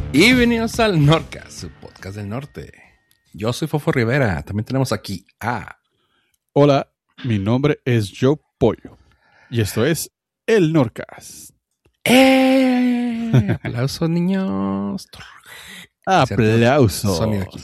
Y bienvenidos al Norcast, su podcast del norte. Yo soy Fofo Rivera. También tenemos aquí a... Hola, mi nombre es Joe Pollo. Y esto es el Norcast. Aplausos, niños. Aplausos. Sonido aquí.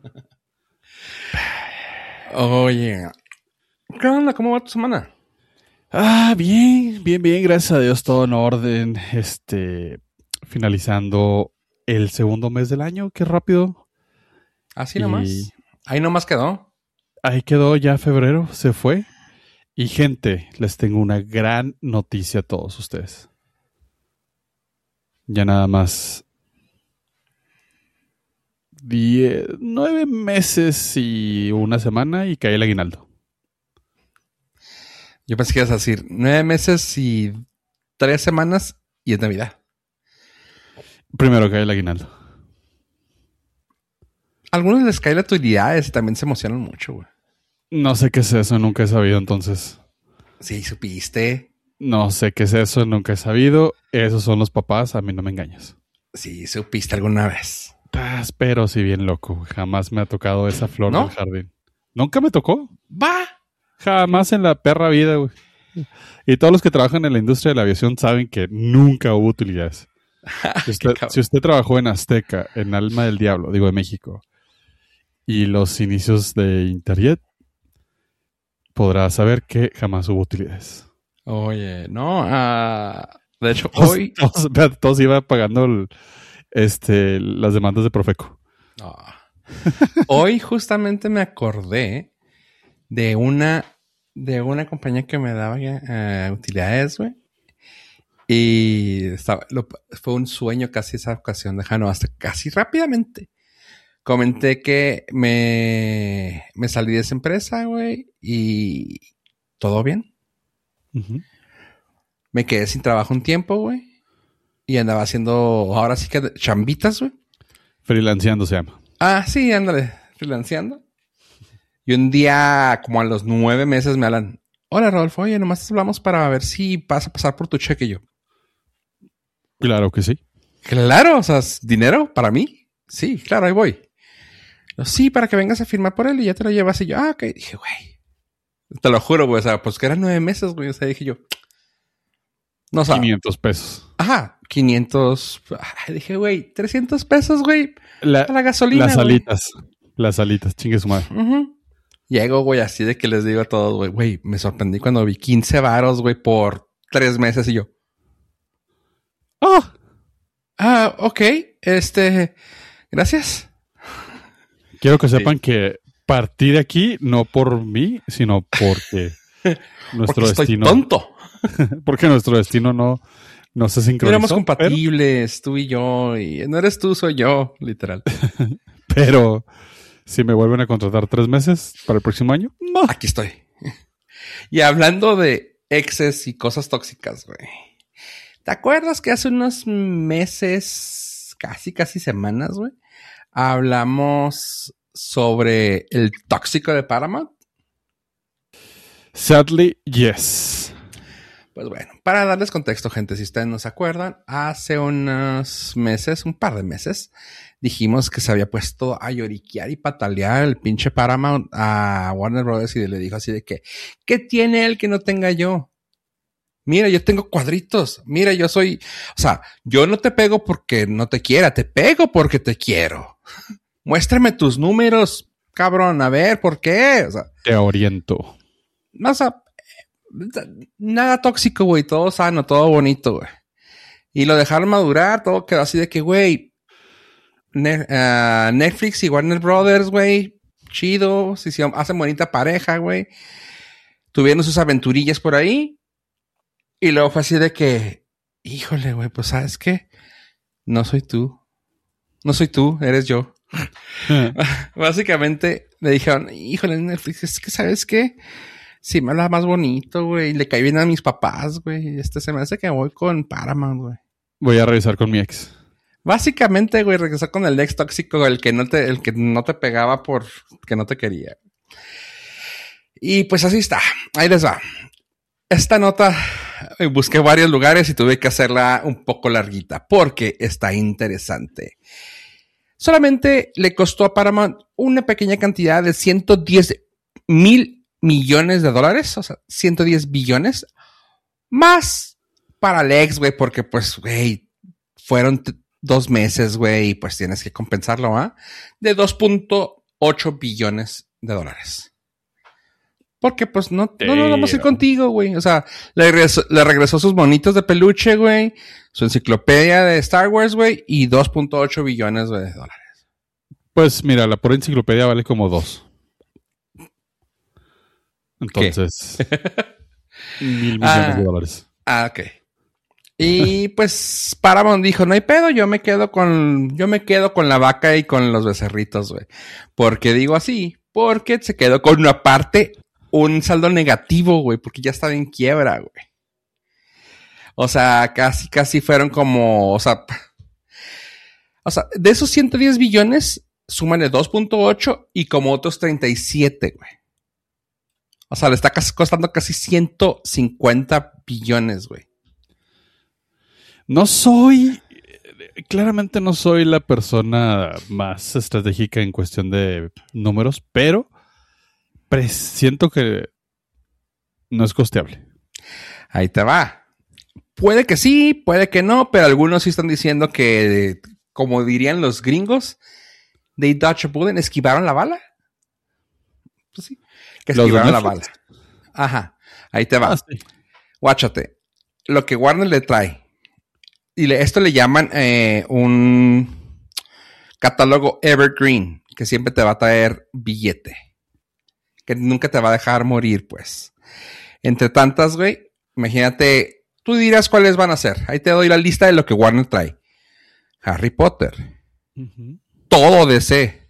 Oye, ¿qué onda? ¿Cómo va tu semana? Bien, gracias a Dios, todo en orden. Finalizando el segundo mes del año, qué rápido. Así nomás. Ahí nomás quedó. Ahí quedó ya febrero, se fue. Y gente, les tengo una gran noticia a todos ustedes. Ya nada más 9 meses y una semana y cae el aguinaldo. Yo pensé que ibas a decir 9 meses y 3 semanas y es Navidad. Primero cae el aguinaldo. A algunos les cae la utilidades y también se emocionan mucho, güey. No sé qué es eso, nunca he sabido entonces. Sí, supiste. No sé qué es eso, nunca he sabido. Esos son los papás, a mí no me engañas. Sí, supiste alguna vez. Pero sí bien loco. Jamás me ha tocado esa flor ¿No? del jardín. ¿Nunca me tocó? ¡Va! Jamás en la perra vida, güey. Y todos los que trabajan en la industria de la aviación saben que nunca hubo utilidades. Si usted trabajó en Azteca, en Alma del Diablo, digo de México, y los inicios de Interjet, podrá saber que jamás hubo utilidades. Oye, no, de hecho, hoy... Todos iban pagando las demandas de Profeco. No. Hoy justamente me acordé de una compañía que me daba utilidades, güey. Y fue un sueño casi esa ocasión. Hasta casi rápidamente. Comenté que me salí de esa empresa, güey. Y todo bien. Uh-huh. Me quedé sin trabajo un tiempo, güey. Y andaba haciendo, ahora sí que chambitas, güey. Freelanceando se llama. Sí, ándale, freelanceando. Y un día, como a los 9 meses, me hablan. Hola, Rodolfo, oye, nomás hablamos para ver si vas a pasar por tu cheque. Y yo, claro que sí. Claro, o sea, ¿dinero para mí? Sí, claro, ahí voy. Sí, para que vengas a firmar por él y ya te lo llevas. Y yo, ok. Dije, güey. Te lo juro, güey. O sea, pues que eran 9 meses, güey. O sea, dije yo. No, o sea, 500 pesos. Ajá, 500. Dije, güey, 300 pesos, güey. Para la gasolina, Las güey. alitas. Las alitas, chingue su madre. Uh-huh. Llego, güey, así de que les digo a todos, güey, me sorprendí cuando vi 15 varos, güey, por 3 meses y yo. Ok, gracias. Quiero que sepan que partí de aquí no por mí, sino porque nuestro destino... Estoy tonto. Porque nuestro destino no se sincronizó. Éramos compatibles, tú y yo, y no eres tú, soy yo, literal. Pero si me vuelven a contratar 3 meses para el próximo año, no. Aquí estoy. Y hablando de exes y cosas tóxicas, güey. ¿Te acuerdas que hace unos meses, casi semanas, güey, hablamos sobre el tóxico de Paramount? Sadly, yes. Pues bueno, para darles contexto, gente, si ustedes no se acuerdan, hace unos meses, un par de meses, dijimos que se había puesto a lloriquear y patalear el pinche Paramount a Warner Brothers y le dijo así de que, ¿qué tiene él que no tenga yo? Mira, yo tengo cuadritos. Mira, yo soy... O sea, yo no te pego porque no te quiera. Te pego porque te quiero. Muéstrame tus números, cabrón. A ver, ¿por qué? O sea... Te oriento. No, o sea... Nada tóxico, güey. Todo sano, todo bonito, güey. Y lo dejaron madurar. Todo quedó así de que, güey... Netflix y Warner Brothers, güey. Chido. Sí, hacen bonita pareja, güey. Tuvieron sus aventurillas por ahí. Y luego fue así de que, híjole, güey, pues ¿sabes qué? No soy tú. No soy tú, eres yo. Básicamente le dijeron, híjole, Netflix, es que ¿sabes qué? Sí, me habla más bonito, güey. Le cae bien a mis papás, güey. Se me hace que voy con Paramount, güey. Voy a revisar con mi ex. Básicamente, güey, regresó con el ex tóxico, el que no te pegaba por que no te quería. Y pues así está. Ahí les va. Esta nota busqué varios lugares y tuve que hacerla un poco larguita porque está interesante. Solamente le costó a Paramount una pequeña cantidad de 110 mil millones de dólares, o sea, 110 billones, más para Alex, güey, porque pues, güey, fueron 2 meses, güey, y pues tienes que compensarlo, ¿ah? De 2.8 billones de dólares. Porque pues no vamos a ir contigo, güey. O sea, le regresó sus monitos de peluche, güey, su enciclopedia de Star Wars, güey, y 2.8 billones de dólares. Pues mira, la pura enciclopedia vale como 2. Entonces, 1,000 millones de dólares. Ok. Y pues Paramount dijo, no hay pedo, yo me quedo con la vaca y con los becerritos, güey. ¿Por qué digo así? Porque se quedó con una parte, un saldo negativo, güey, porque ya estaba en quiebra, güey. O sea, casi fueron como, o sea, de esos 110 billones, súmale 2.8 y como otros 37, güey. O sea, le está costando casi 150 billones, güey. Claramente no soy la persona más estratégica en cuestión de números, pero siento que no es costeable. Ahí te va. Puede que sí, puede que no, pero algunos sí están diciendo que, como dirían los gringos, they dodged a bullet, esquivaron la bala. Pues sí, que esquivaron la bala. Ajá, ahí te va. Sí. Guáchate. Lo que Warner le trae. Y esto le llaman un catálogo evergreen, que siempre te va a traer billete. Que nunca te va a dejar morir, pues. Entre tantas, güey, imagínate, tú dirás cuáles van a ser. Ahí te doy la lista de lo que Warner trae. Harry Potter. Uh-huh. Todo DC.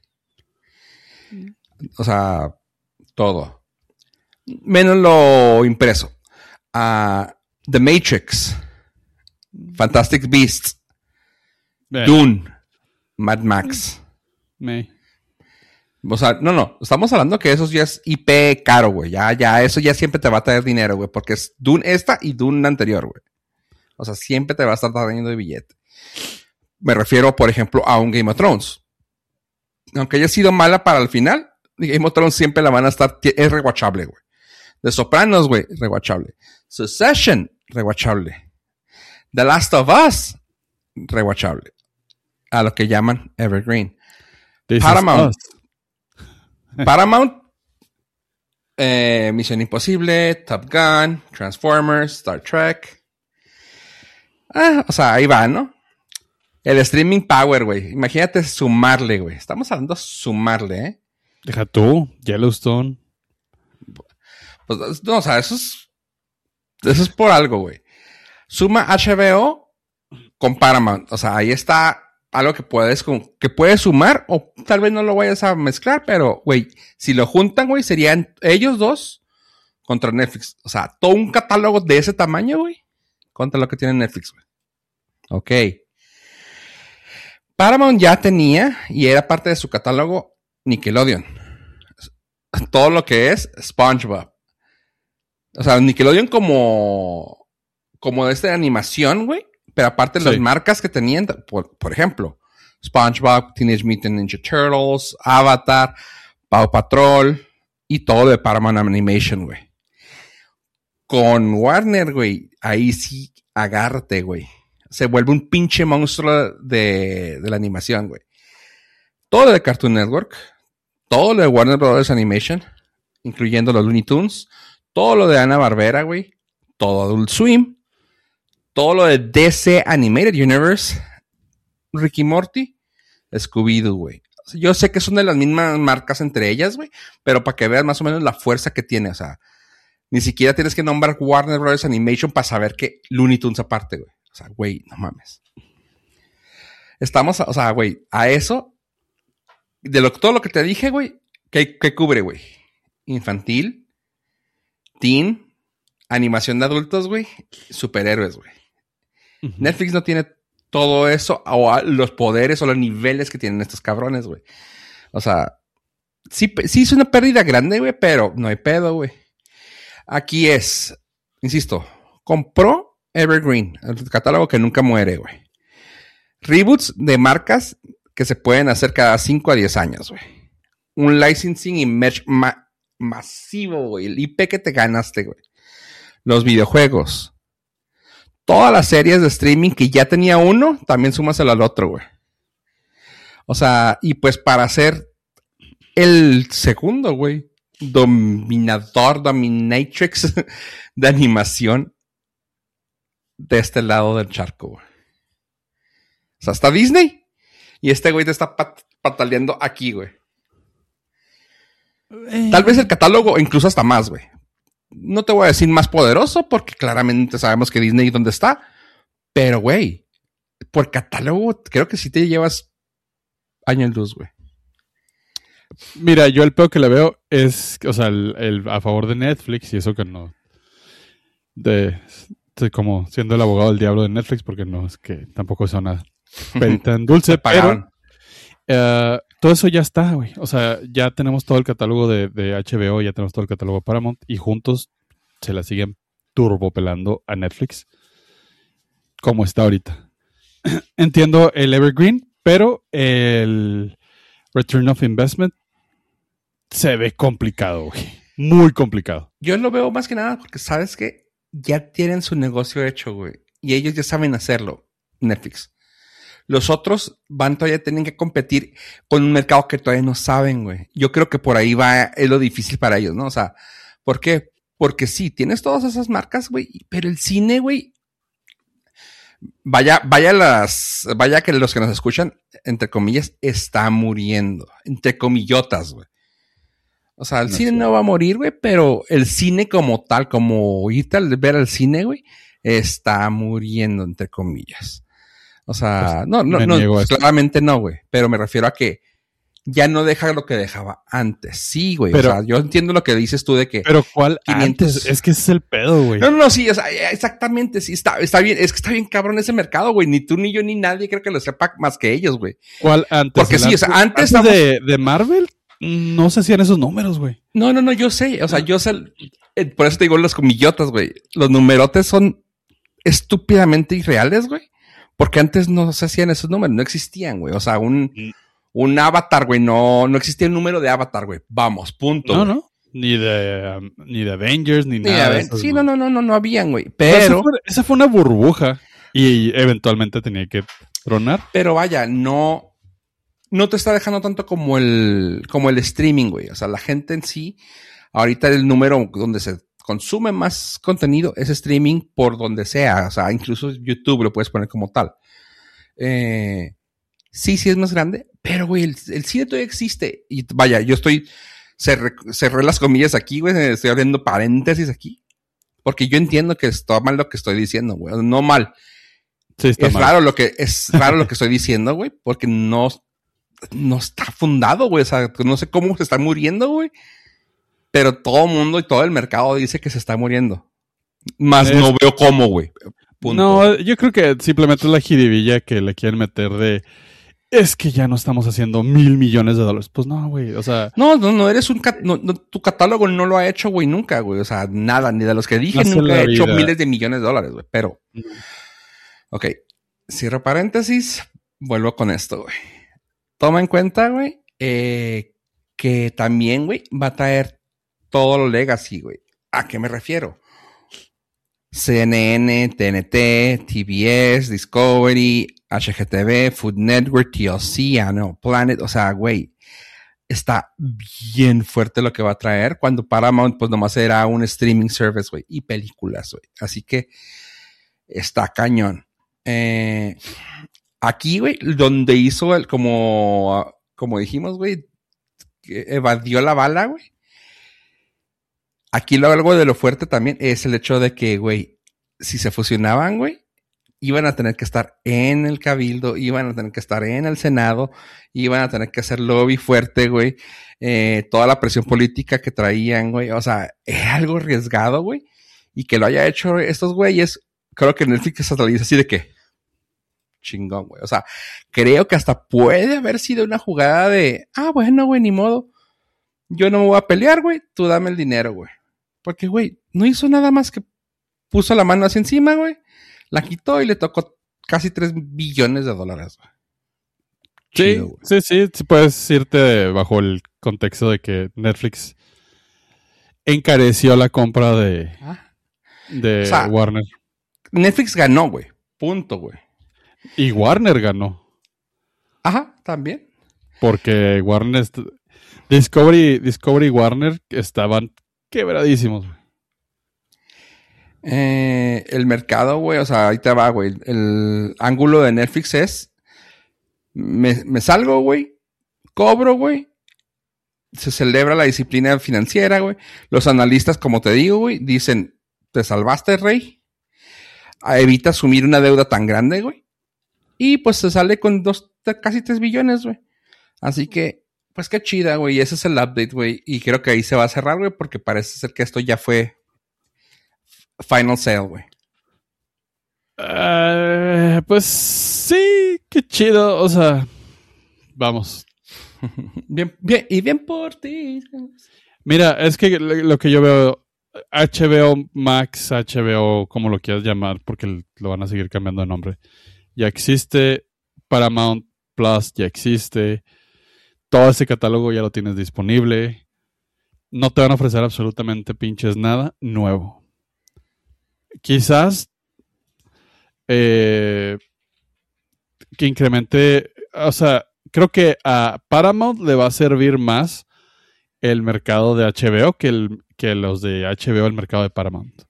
O sea, todo. Menos lo impreso. The Matrix. Fantastic Beasts. Dune. Mad Max. O sea, no. Estamos hablando que eso ya es IP caro, güey. Ya, eso ya siempre te va a traer dinero, güey. Porque es Dune esta y Dune anterior, güey. O sea, siempre te va a estar trayendo de billete. Me refiero, por ejemplo, a un Game of Thrones. Aunque haya sido mala para el final, Game of Thrones siempre la van a estar... Es rewatchable, güey. The Sopranos, güey, rewatchable. Succession, rewatchable. The Last of Us, rewatchable. A lo que llaman Evergreen. Paramount, Misión Imposible, Top Gun, Transformers, Star Trek. O sea, ahí va, ¿no? El streaming power, güey. Imagínate sumarle, güey. Estamos hablando de sumarle, ¿eh? Deja tú, Yellowstone. Pues, no, o sea, eso es por algo, güey. Suma HBO con Paramount. O sea, ahí está algo que puedes sumar o tal vez no lo vayas a mezclar, pero, güey, si lo juntan, güey, serían ellos dos contra Netflix. O sea, todo un catálogo de ese tamaño, güey, contra lo que tiene Netflix, güey. Ok. Paramount ya tenía y era parte de su catálogo Nickelodeon. Todo lo que es SpongeBob. O sea, Nickelodeon como de animación, güey. Pero aparte las marcas que tenían, por ejemplo, SpongeBob, Teenage Mutant Ninja Turtles, Avatar, Paw Patrol y todo de Paramount Animation, güey. Con Warner, güey, ahí sí agárrate, güey. Se vuelve un pinche monstruo de la animación, güey. Todo lo de Cartoon Network, todo lo de Warner Brothers Animation, incluyendo los Looney Tunes, todo lo de Hanna-Barbera, güey, todo Adult Swim, todo lo de DC Animated Universe, Ricky Morty, Scooby-Doo, güey. O sea, yo sé que son de las mismas marcas entre ellas, güey, pero para que veas más o menos la fuerza que tiene, o sea, ni siquiera tienes que nombrar Warner Brothers Animation para saber que Looney Tunes aparte, güey. O sea, güey, no mames. Estamos, o sea, güey, a eso, todo lo que te dije, güey, ¿qué cubre, güey? Infantil, teen, animación de adultos, güey, superhéroes, güey. Uh-huh. Netflix no tiene todo eso, o los poderes o los niveles que tienen estos cabrones, güey. O sea, sí es una pérdida grande, güey, pero no hay pedo, güey. Aquí es, insisto, compró Evergreen, el catálogo que nunca muere, güey. Reboots de marcas que se pueden hacer cada 5 a 10 años, güey. Un licensing y merch masivo, güey. El IP que te ganaste, güey. Los videojuegos. Todas las series de streaming que ya tenía uno, también súmaselo al otro, güey. O sea, y pues para hacer el segundo, güey, dominatrix de animación de este lado del charco, güey. O sea, está Disney y este güey te está pataleando aquí, güey. Tal vez el catálogo incluso hasta más, güey. No te voy a decir más poderoso porque claramente sabemos que Disney dónde está. Pero, güey, por catálogo creo que sí te llevas año luz, güey. Mira, yo el peor que le veo es, o sea, el a favor de Netflix y eso que no... de como siendo el abogado del diablo de Netflix, porque no es que tampoco es una perita en dulce, pero todo eso ya está, güey. O sea, ya tenemos todo el catálogo de HBO, ya tenemos todo el catálogo de Paramount y juntos se la siguen turbopelando a Netflix como está ahorita. Entiendo el Evergreen, pero el Return of Investment se ve complicado, güey. Muy complicado. Yo lo veo más que nada porque sabes que ya tienen su negocio hecho, güey. Y ellos ya saben hacerlo. Netflix. Los otros tienen que competir con un mercado que todavía no saben, güey. Yo creo que por ahí es lo difícil para ellos, ¿no? O sea, ¿por qué? Porque sí, tienes todas esas marcas, güey, pero el cine, güey, vaya que los que nos escuchan, entre comillas, está muriendo. Entre comillotas, güey. O sea, el cine no va a morir, güey, pero el cine como tal, como irte a ver al cine, güey, está muriendo, entre comillas. O sea, pues claramente no, güey. Pero me refiero a que ya no deja lo que dejaba antes. Sí, güey. Pero, o sea, yo entiendo lo que dices tú de que... Pero ¿cuál 500? Antes? Es que ese es el pedo, güey. No, sí, o sea, exactamente, sí, está bien. Es que está bien cabrón ese mercado, güey. Ni tú, ni yo, ni nadie creo que lo sepa más que ellos, güey. ¿Cuál antes? Porque sí, o sea, antes de Marvel, no se hacían esos números, güey. No, yo sé. O sea, yo sé... por eso te digo los comillotas, güey. Los numerotes son estúpidamente irreales, güey. Porque antes no se hacían esos números, no existían, güey. O sea, un avatar, güey, no existía el número de avatar, güey. Vamos, punto. No, no. Ni de Avengers, ni nada de eso. Sí, no habían, güey. Pero esa fue una burbuja y eventualmente tenía que tronar. Pero vaya, no te está dejando tanto como el streaming, güey. O sea, la gente en sí, ahorita el número donde se consume más contenido es streaming por donde sea. O sea, incluso YouTube lo puedes poner como tal. Sí es más grande, pero, güey, el cine todavía existe. Y vaya, yo cerré las comillas aquí, güey, estoy abriendo paréntesis aquí. Porque yo entiendo que está mal lo que estoy diciendo, güey. No mal. Sí, está es mal. Es raro lo que estoy diciendo, güey, porque no está fundado, güey. O sea, no sé cómo se está muriendo, güey. Pero todo el mundo y todo el mercado dice que se está muriendo. Más no veo cómo, güey. No, yo creo que simplemente es la jiribilla que le quieren meter de... Es que ya no estamos haciendo $1,000 millones. Pues no, güey, o sea... No eres tu catálogo no lo ha hecho, güey, nunca, güey. O sea, nada, ni de los que dije nunca he hecho miles de millones de dólares, güey. Pero... Ok, cierro paréntesis, vuelvo con esto, güey. Toma en cuenta, güey, que también, güey, va a traer todo lo legacy, güey. ¿A qué me refiero? CNN, TNT, TBS, Discovery, HGTV, Food Network, TLC, Animal Planet. O sea, güey, está bien fuerte lo que va a traer cuando Paramount, pues nomás era un streaming service, güey, y películas, güey. Así que está cañón. Aquí, güey, donde hizo como dijimos, güey, evadió la bala, güey. Aquí algo de lo fuerte también es el hecho de que, güey, si se fusionaban, güey, iban a tener que estar en el Cabildo, iban a tener que estar en el Senado, iban a tener que hacer lobby fuerte, güey. Toda la presión política que traían, güey. O sea, es algo arriesgado, güey. Y que lo haya hecho estos güeyes, creo que Netflix hasta le dice así de que chingón, güey. O sea, creo que hasta puede haber sido una jugada de, bueno, güey, ni modo. Yo no me voy a pelear, güey. Tú dame el dinero, güey. Porque, güey, no hizo nada más que puso la mano así encima, güey. La quitó y le tocó casi $3 billones, güey. Chido, sí, sí, sí puedes irte bajo el contexto de que Netflix encareció la compra de o sea, Warner. Netflix ganó, güey. Punto, güey. Y Warner ganó. Ajá, también. Porque Warner... Discovery y Warner estaban quebradísimos, güey. El mercado, güey, o sea, ahí te va, güey. El ángulo de Netflix es... Me salgo, güey. Cobro, güey. Se celebra la disciplina financiera, güey. Los analistas, como te digo, güey, dicen, te salvaste, rey. Evita asumir una deuda tan grande, güey. Y pues se sale con casi 3 billones, güey. Así que, pues qué chida, güey. Ese es el update, güey. Y creo que ahí se va a cerrar, güey, porque parece ser que esto ya fue final sale, güey. Pues sí, qué chido. O sea, vamos. Bien por ti. Mira, es que lo que yo veo, HBO Max, HBO, como lo quieras llamar, porque lo van a seguir cambiando de nombre, ya existe. Paramount Plus ya existe. Todo ese catálogo ya lo tienes disponible. No te van a ofrecer absolutamente pinches nada nuevo. Quizás que incremente, o sea, creo que a Paramount le va a servir más el mercado de HBO que los de HBO el mercado de Paramount.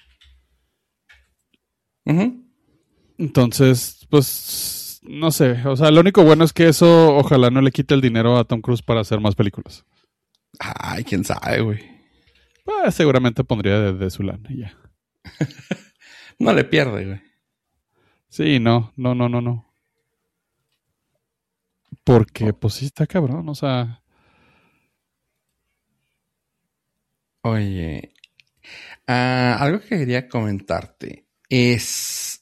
Uh-huh. Entonces, pues, no sé. O sea, lo único bueno es que eso ojalá no le quite el dinero a Tom Cruise para hacer más películas. Ay, quién sabe, güey. Pues, seguramente pondría de su lana y ya. No le pierde, güey. Sí, no. Porque, pues sí está cabrón, o sea... Oye, algo que quería comentarte es...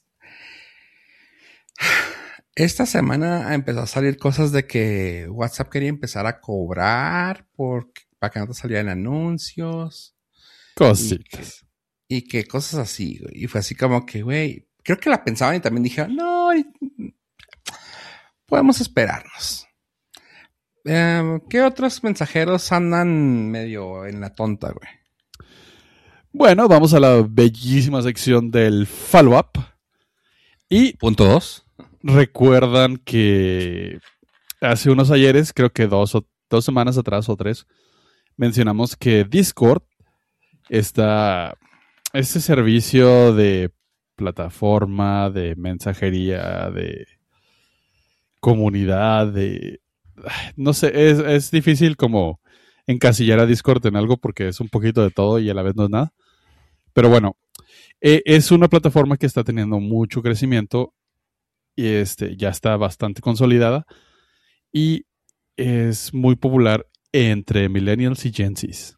Esta semana empezó a salir cosas de que WhatsApp quería empezar a cobrar para que no te salieran anuncios. Cositas. Y que cosas así, güey. Y fue así como que, güey, creo que la pensaban y también dije, no, podemos esperarnos. ¿Qué otros mensajeros andan medio en la tonta, güey? Bueno, vamos a la bellísima sección del follow-up. Y punto 2. Recuerdan que hace unos ayeres, creo que 2 semanas atrás o 3, mencionamos que Discord está este servicio de plataforma, de mensajería, de comunidad, no sé, es difícil como encasillar a Discord en algo porque es un poquito de todo y a la vez no es nada. Pero bueno, es una plataforma que está teniendo mucho crecimiento y ya está bastante consolidada y es muy popular entre millennials y Gen Zs.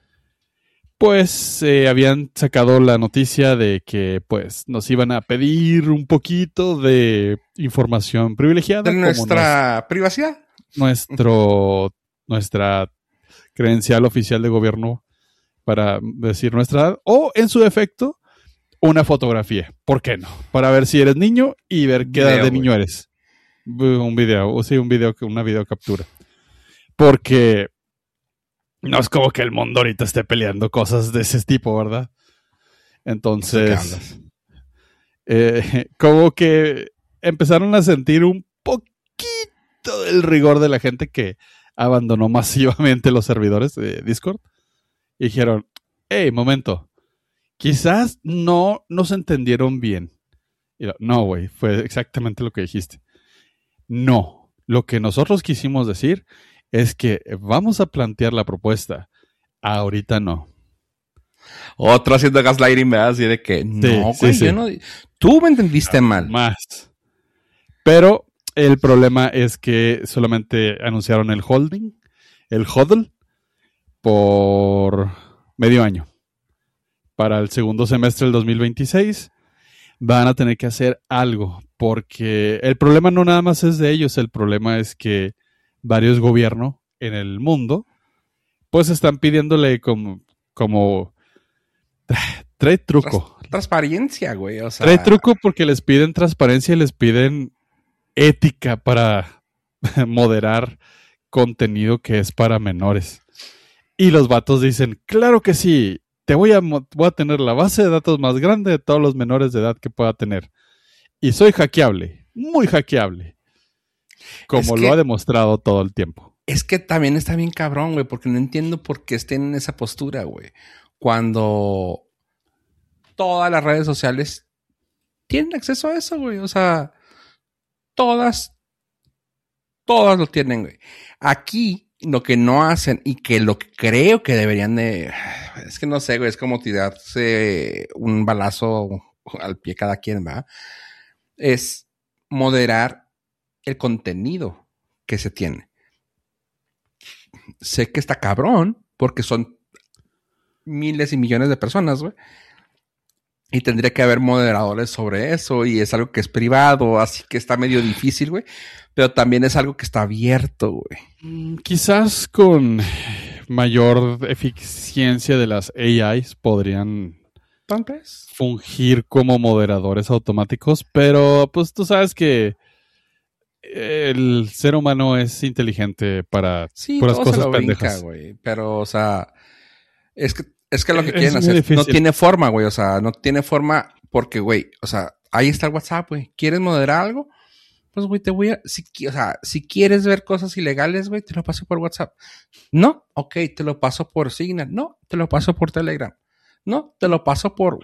Pues habían sacado la noticia de que pues nos iban a pedir un poquito de información privilegiada. De nuestra privacidad. Nuestra credencial oficial de gobierno para decir nuestra edad. O en su defecto, una fotografía. ¿Por qué no? Para ver si eres niño y ver qué edad de niño eres. Un video, o sí, una videocaptura. Porque no es como que el mundo ahorita esté peleando cosas de ese tipo, ¿verdad? Entonces, como que empezaron a sentir un poquito del rigor de la gente que abandonó masivamente los servidores de Discord. Y dijeron, hey, momento, quizás no nos entendieron bien. Y no, güey, fue exactamente lo que dijiste. No, lo que nosotros quisimos decir es que vamos a plantear la propuesta. Ahorita no. Otro haciendo gaslighting, ¿verdad? Así de que, no, güey, yo no... Tú me entendiste mal. Más. Pero el problema es que solamente anunciaron el hodl, por medio año. Para el segundo semestre del 2026 van a tener que hacer algo, porque el problema no nada más es de ellos, el problema es que varios gobiernos en el mundo pues están pidiéndole como trae truco, transparencia, güey. O sea, trae truco porque les piden transparencia y les piden ética para moderar contenido que es para menores. Y los vatos dicen, claro que sí, voy a tener la base de datos más grande de todos los menores de edad que pueda tener. Y soy hackeable, muy hackeable. Como lo ha demostrado todo el tiempo. Es que también está bien cabrón, güey, porque no entiendo por qué estén en esa postura, güey. Cuando todas las redes sociales tienen acceso a eso, güey. O sea, todas lo tienen, güey. Aquí, lo que no hacen y que lo que creo que deberían de... Es que no sé, güey, es como tirarse un balazo al pie cada quien, ¿verdad? Es moderar el contenido que se tiene. Sé que está cabrón, porque son miles y millones de personas, güey. Y tendría que haber moderadores sobre eso, y es algo que es privado, así que está medio difícil, güey. Pero también es algo que está abierto, güey. Quizás con mayor eficiencia de las AIs podrían fungir como moderadores automáticos, pero pues tú sabes que el ser humano es inteligente para puras cosas pendejas. Güey. Pero, o sea, es que lo que quieren hacer difícil. No tiene forma, güey. O sea, no tiene forma porque, güey, o sea, ahí está el WhatsApp, güey. ¿Quieres moderar algo? Pues, güey, te voy a... Si quieres ver cosas ilegales, güey, te lo paso por WhatsApp. No, ok, te lo paso por Signal. No, te lo paso por Telegram. No, te lo paso por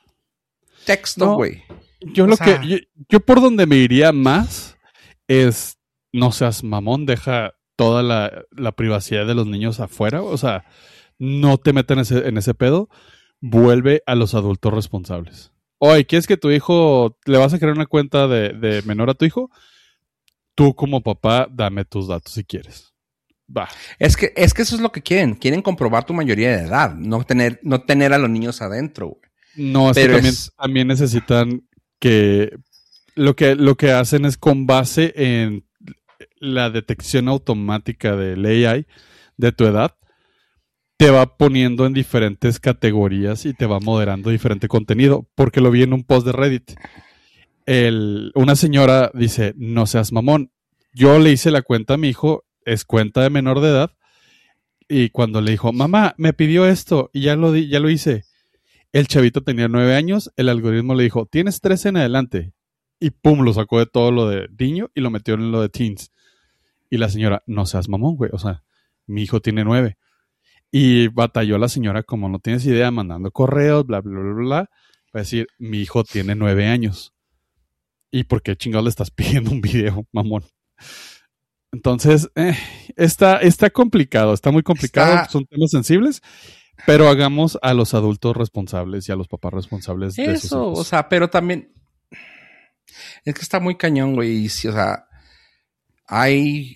texto, güey. No, yo por donde me iría más es, no seas mamón, deja toda la privacidad de los niños afuera. O sea, no te metan en ese pedo. Vuelve a los adultos responsables. Oye, ¿quieres que tu hijo, le vas a crear una cuenta de menor a tu hijo? Tú como papá, dame tus datos si quieres. Va. Es que eso es lo que quieren. Quieren comprobar tu mayoría de edad. No tener a los niños adentro, güey. No, pero también necesitan que lo que hacen es con base en la detección automática del AI de tu edad, te va poniendo en diferentes categorías y te va moderando diferente contenido, porque lo vi en un post de Reddit. Una señora dice, no seas mamón. Yo le hice la cuenta a mi hijo, es cuenta de menor de edad, y cuando le dijo, mamá, me pidió esto, y ya lo hice. El chavito tenía 9 años, el algoritmo le dijo, tienes 13 en adelante. Y pum, lo sacó de todo lo de niño y lo metió en lo de teens. Y la señora, no seas mamón, güey. O sea, mi hijo tiene 9. Y batalló la señora, como no tienes idea, mandando correos, bla, bla, bla, bla, para decir, mi hijo tiene 9 años. ¿Y por qué chingados le estás pidiendo un video, mamón? Entonces, está complicado, está muy complicado, son temas sensibles, pero hagamos a los adultos responsables y a los papás responsables de sus hijos. O sea, pero también es que está muy cañón, güey. Y sí, o sea, hay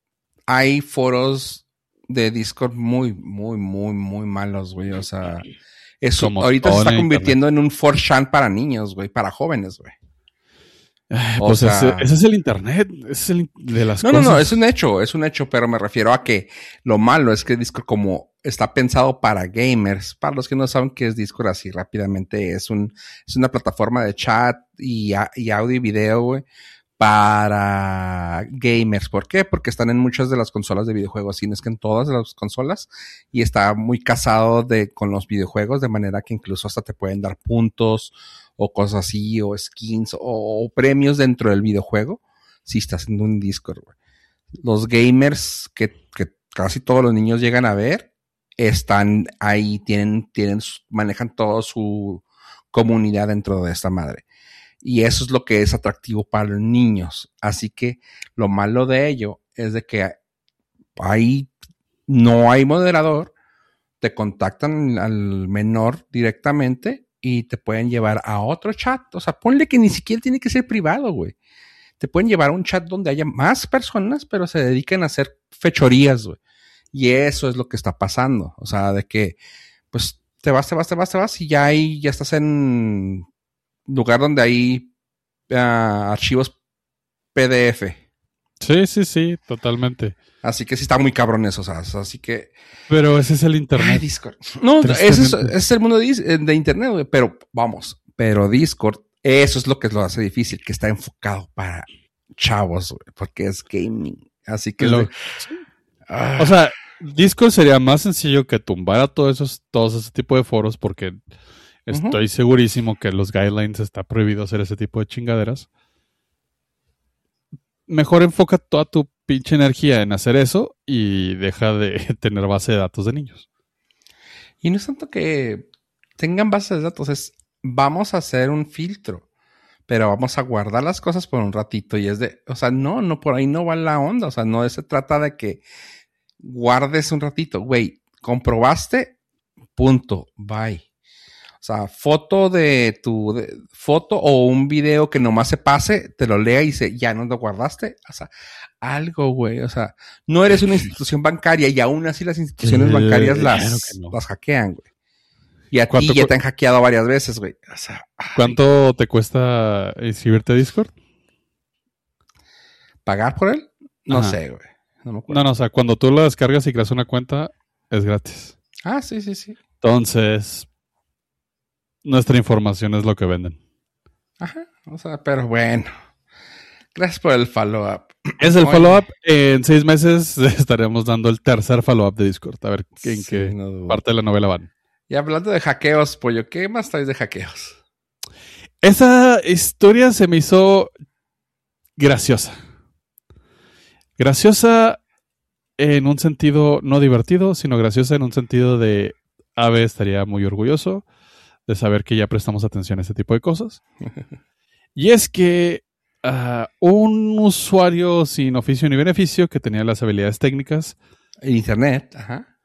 foros de Discord muy, muy, muy, muy malos, güey. O sea, eso ahorita se está convirtiendo en un 4chan para niños, güey, para jóvenes, güey. Pues ese es el internet, es el de las cosas. No, es un hecho, pero me refiero a que lo malo es que Discord, como está pensado para gamers, para los que no saben qué es Discord así rápidamente, es una plataforma de chat y audio y video, güey, para gamers. ¿Por qué? Porque están en muchas de las consolas de videojuegos, si no es que en todas las consolas, y está muy casado con los videojuegos, de manera que incluso hasta te pueden dar puntos o cosas así, o skins, o premios dentro del videojuego, si estás en un Discord, güey. Los gamers que casi todos los niños llegan a ver, están ahí, manejan toda su comunidad dentro de esta madre. Y eso es lo que es atractivo para los niños. Así que lo malo de ello es de que ahí no hay moderador, te contactan al menor directamente y te pueden llevar a otro chat. O sea, ponle que ni siquiera tiene que ser privado, güey. Te pueden llevar a un chat donde haya más personas, pero se dediquen a hacer fechorías, güey. Y eso es lo que está pasando. O sea, de que, pues, te vas y ya estás en lugar donde hay archivos PDF. Sí, totalmente. Así que sí está muy cabrón eso, o sea, así que... Pero ese es el internet. Discord. No, ese es el mundo de internet, güey, pero vamos, Pero Discord, eso es lo que lo hace difícil, que está enfocado para chavos, güey, porque es gaming. Así que... O sea, Discord sería más sencillo que tumbar a todos ese tipo de foros porque estoy segurísimo que en los guidelines está prohibido hacer ese tipo de chingaderas. Mejor enfoca toda tu pinche energía en hacer eso y deja de tener base de datos de niños. Y no es tanto que tengan base de datos, es vamos a hacer un filtro, pero vamos a guardar las cosas por un ratito y es de, o sea, no, por ahí no va la onda, o sea, no se trata de que guardes un ratito, güey, comprobaste, punto, bye. O sea, foto foto o un video que nomás se pase, te lo lea y dice, ya no lo guardaste. O sea, algo, güey. O sea, no eres una institución bancaria y aún así las instituciones bancarias las hackean, güey. Y a ti ya te han hackeado varias veces, güey. O sea, ¿cuánto te cuesta inscribirte a Discord? ¿Pagar por él? No sé, güey. No me acuerdo. No, o sea, cuando tú lo descargas y creas una cuenta, es gratis. Ah, sí. Entonces, nuestra información es lo que venden. Ajá, o sea, pero bueno. Gracias por el follow-up. Es el follow-up. En 6 meses estaremos dando el tercer follow-up de Discord. A ver en qué parte de la novela van. Y hablando de hackeos, pollo, ¿qué más traes de hackeos? Esa historia se me hizo graciosa. Graciosa en un sentido no divertido, sino graciosa en un sentido de Ave estaría muy orgulloso de saber que ya prestamos atención a ese tipo de cosas. Y es que un usuario sin oficio ni beneficio que tenía las habilidades técnicas internet,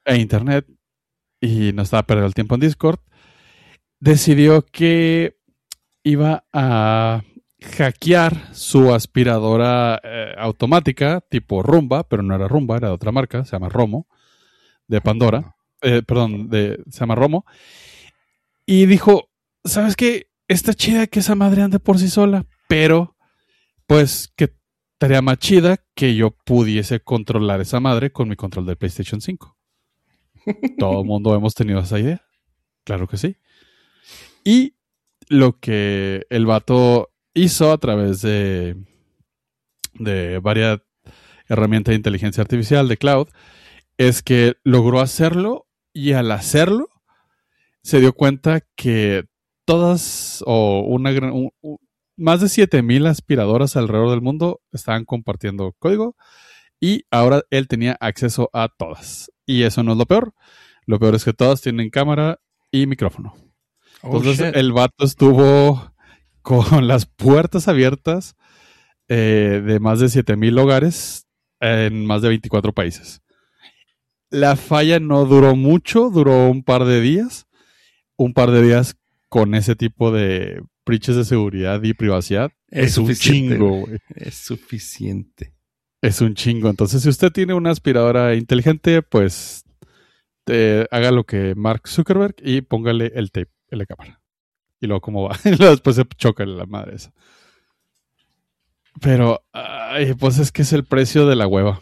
y no estaba perdiendo el tiempo en Discord, decidió que iba a hackear su aspiradora automática tipo Roomba, pero no era Roomba, era de otra marca, se llama Romo, de Pandora. Se llama Romo. Y dijo, ¿sabes qué? Está chida que esa madre ande por sí sola, pero pues que estaría más chida que yo pudiese controlar esa madre con mi control de PlayStation 5. Todo el mundo hemos tenido esa idea. Claro que sí. Y lo que el vato hizo a través de varias herramientas de inteligencia artificial de cloud es que logró hacerlo y al hacerlo se dio cuenta que todas más de 7,000 aspiradoras alrededor del mundo estaban compartiendo código y ahora él tenía acceso a todas. Y eso no es lo peor. Lo peor es que todas tienen cámara y micrófono. Entonces el vato estuvo con las puertas abiertas de más de 7,000 hogares en más de 24 países. La falla no duró mucho, duró un par de días. Un par de días con ese tipo de breaches de seguridad y privacidad. Es un chingo, güey. Es suficiente. Es un chingo. Entonces, si usted tiene una aspiradora inteligente, pues haga lo que Mark Zuckerberg y póngale el tape en la cámara. Y luego cómo va. Y luego después se choca la madre esa. Pero, pues es que es el precio de la hueva.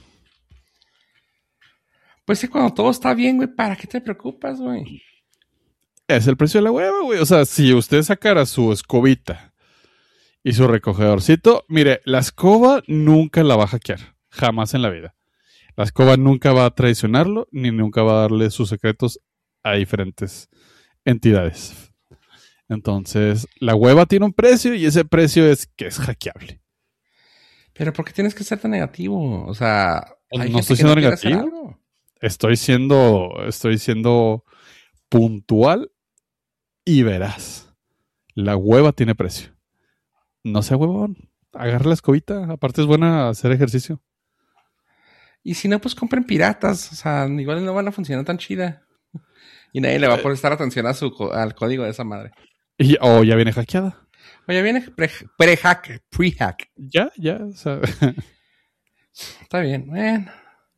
Pues sí, cuando todo está bien, güey, ¿para qué te preocupas, güey? Es el precio de la hueva, güey. O sea, si usted sacara su escobita y su recogedorcito, mire, la escoba nunca la va a hackear. Jamás en la vida. La escoba nunca va a traicionarlo, ni nunca va a darle sus secretos a diferentes entidades. Entonces, la hueva tiene un precio y ese precio es que es hackeable. Pero ¿por qué tienes que ser tan negativo? O sea, no estoy siendo negativo. Estoy siendo puntual y verás. La hueva tiene precio. No sea huevón. Agarra la escobita. Aparte es buena hacer ejercicio. Y si no, pues compren piratas. O sea, igual no van a funcionar tan chida. Y nadie le va a prestar atención al código de esa madre. O ya viene hackeada. O ya viene pre-hack. Ya. O sea. Está bien. Bueno.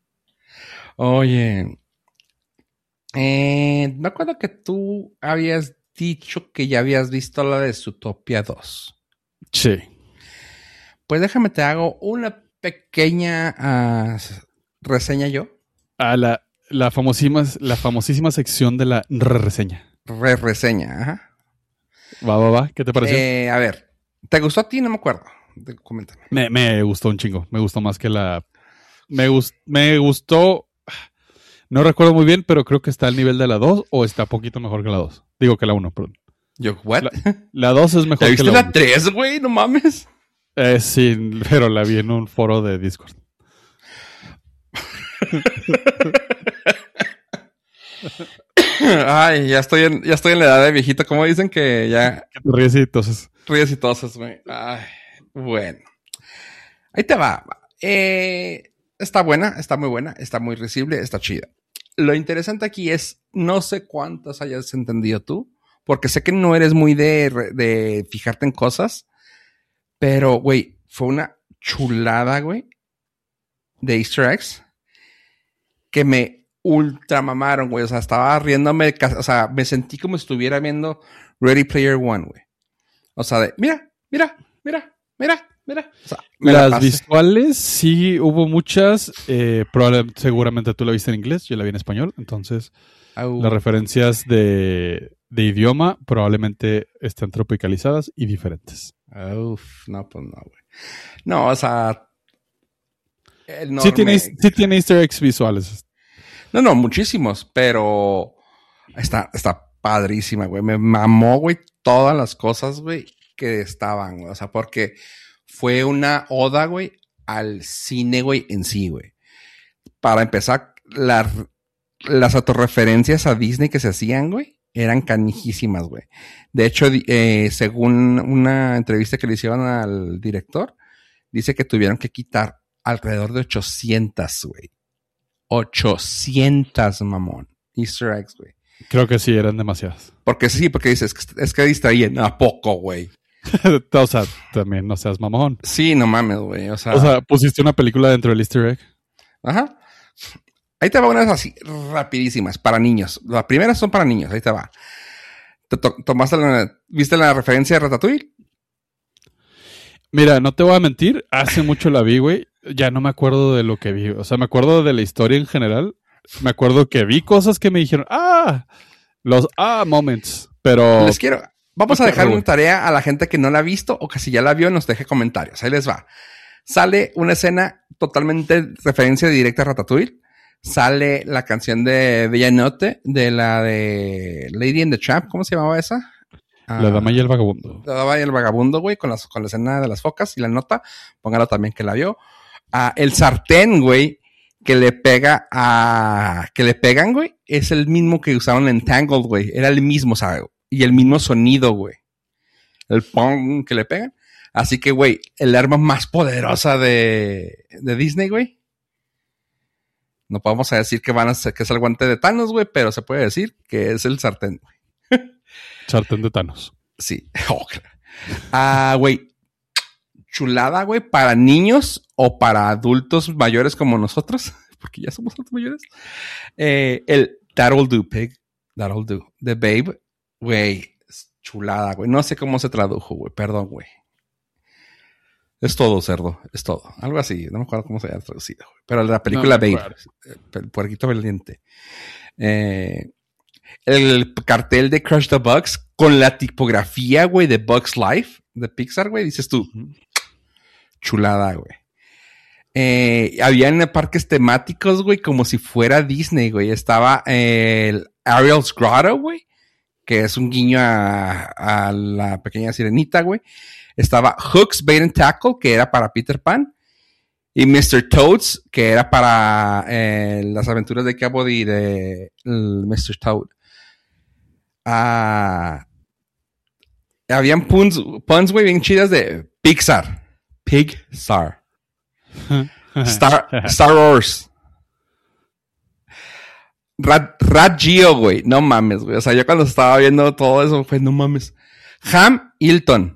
Oye. Me acuerdo que tú habías dicho que ya habías visto la de Zootopia 2. Sí. Pues déjame te hago una pequeña reseña yo. La famosísima sección de la reseña. Reseña, ajá. Va. ¿Qué te pareció? A ver, ¿te gustó a ti? No me acuerdo. Coméntame. Me gustó un chingo. Me gustó más que la... Me gustó... No recuerdo muy bien, pero creo que está al nivel de la 2 o está poquito mejor que la 2. Digo que la 1, perdón. Yo, ¿what? La 2 es mejor que la 1. ¿Ya viste la 3, güey? No mames. Sí, pero la vi en un foro de Discord. Ay, ya estoy en la edad de viejito. ¿Cómo dicen que ya? Que te ríes y toses. Ríes y toses, güey. Ay, bueno. Ahí te va. Está buena, está muy buena, está muy risible, está chida. Lo interesante aquí es, no sé cuántas hayas entendido tú, porque sé que no eres muy de fijarte en cosas, pero, güey, fue una chulada, güey, de Easter eggs que me ultramamaron, güey. O sea, estaba riéndome, o sea, me sentí como si estuviera viendo Ready Player One, güey. O sea, de, mira. O sea, las visuales, sí, hubo muchas. Seguramente tú la viste en inglés, yo la vi en español. Entonces, las referencias de idioma probablemente estén tropicalizadas y diferentes. Uf, no, pues no, güey. No, o sea... enorme. Sí tiene easter eggs visuales. No, muchísimos, pero está padrísima, güey. Me mamó, güey, todas las cosas, güey, que estaban, güey. O sea, porque fue una oda, güey, al cine, güey, en sí, güey. Para empezar, las autorreferencias a Disney que se hacían, güey, eran canijísimas, güey. De hecho, según una entrevista que le hicieron al director, dice que tuvieron que quitar alrededor de 800, güey. 800, mamón. Easter eggs, güey. Creo que sí, eran demasiadas. Porque dices, es que distraían. ¿A poco, güey? O sea, también no seas mamón. Sí, no mames, güey. O sea, pusiste una película dentro del easter egg. Ajá. Ahí te va unas así, rapidísimas, para niños. Las primeras son para niños, ahí te va. ¿Viste la referencia de Ratatouille? Mira, no te voy a mentir, hace mucho la vi, güey. Ya no me acuerdo de lo que vi. O sea, me acuerdo de la historia en general. Me acuerdo que vi cosas que me dijeron, moments. Pero... Vamos a dejar una tarea a la gente que no la ha visto o que si ya la vio nos deje comentarios. Ahí les va. Sale una escena totalmente referencia directa a Ratatouille. Sale la canción de Bella Notte, de la de Lady and the Tramp. ¿Cómo se llamaba esa? La Dama y el Vagabundo. La Dama y el Vagabundo, güey, con la escena de las focas y la nota. Póngalo también que la vio. El sartén, güey, que le pegan, güey, es el mismo que usaron en Tangled, güey. Era el mismo, ¿sabes? Y el mismo sonido, güey. El pong que le pegan. Así que, güey, el arma más poderosa de Disney, güey. No podemos decir que es el guante de Thanos, güey, pero se puede decir que es el sartén, güey. Sartén de Thanos. Sí. Güey. Chulada, güey, para niños o para adultos mayores como nosotros, porque ya somos adultos mayores. El That'll Do, Pig. That'll Do. The Babe, güey, chulada, güey. No sé cómo se tradujo, güey. Perdón, güey. Es todo, cerdo. Es todo. Algo así. No me acuerdo cómo se había traducido, güey. Pero la película Babe. El puerquito valiente. El cartel de Crush the Bugs con la tipografía, güey, de Bugs Life, de Pixar, güey. Dices tú, chulada, güey. Había en parques temáticos, güey, como si fuera Disney, güey. Estaba el Ariel's Grotto, güey, que es un guiño a la pequeña sirenita, güey. Estaba Hook's Bait and Tackle, que era para Peter Pan. Y Mr. Toads, que era para las aventuras de Peabody de Mr. Toad. Habían puns, güey, bien chidas de Pixar. Pixar. Star Wars. Rat Geo, güey. No mames, güey. O sea, yo cuando estaba viendo todo eso, fue no mames. Ham Hilton.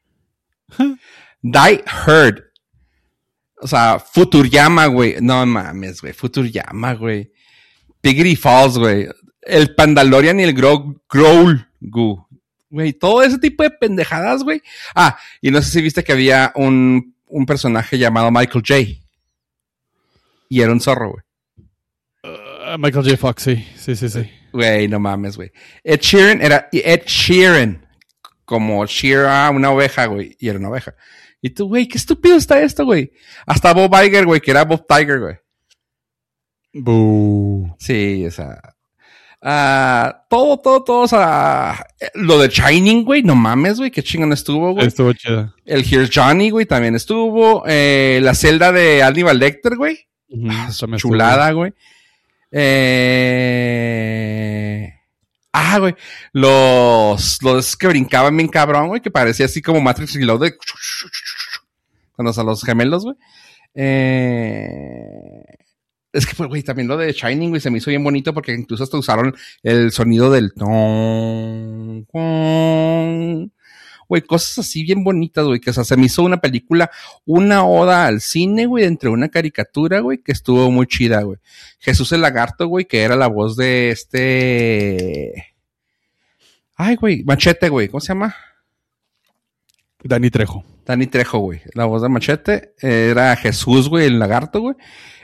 Die Hard. O sea, Futurama, güey. No mames, güey. Futurama, güey. Piggy Falls, güey. El Pandalorian y el Growl. Güey, todo ese tipo de pendejadas, güey. Y no sé si viste que había un personaje llamado Michael J. Y era un zorro, güey. Michael J. Fox, sí. Sí. Güey, no mames, güey. Ed Sheeran era Ed Sheeran. como Shira, una oveja, güey, y era una oveja. Y tú, güey, qué estúpido está esto, güey. Hasta Bob Iger, güey, que era Bob Tiger, güey. Boo. Sí, o sea... todo, o sea... Lo de Shining, güey, no mames, güey, qué chingón estuvo, güey. Estuvo chido. El Here's Johnny, güey, también estuvo. La celda de Hannibal Lecter, güey. Chulada, güey. Güey. Los que brincaban bien cabrón, güey, que parecía así como Matrix Reloaded. Cuando son los gemelos, güey. Es que, güey, también lo de Shining, güey, se me hizo bien bonito porque incluso hasta usaron el sonido del ton. Güey, cosas así bien bonitas, güey, que o sea, se me hizo una película, una oda al cine, güey, entre una caricatura, güey, que estuvo muy chida, güey. Jesús el Lagarto, güey, que era la voz de güey, Machete, güey, ¿cómo se llama? Danny Trejo, güey, la voz de Machete, era Jesús, güey, el Lagarto, güey.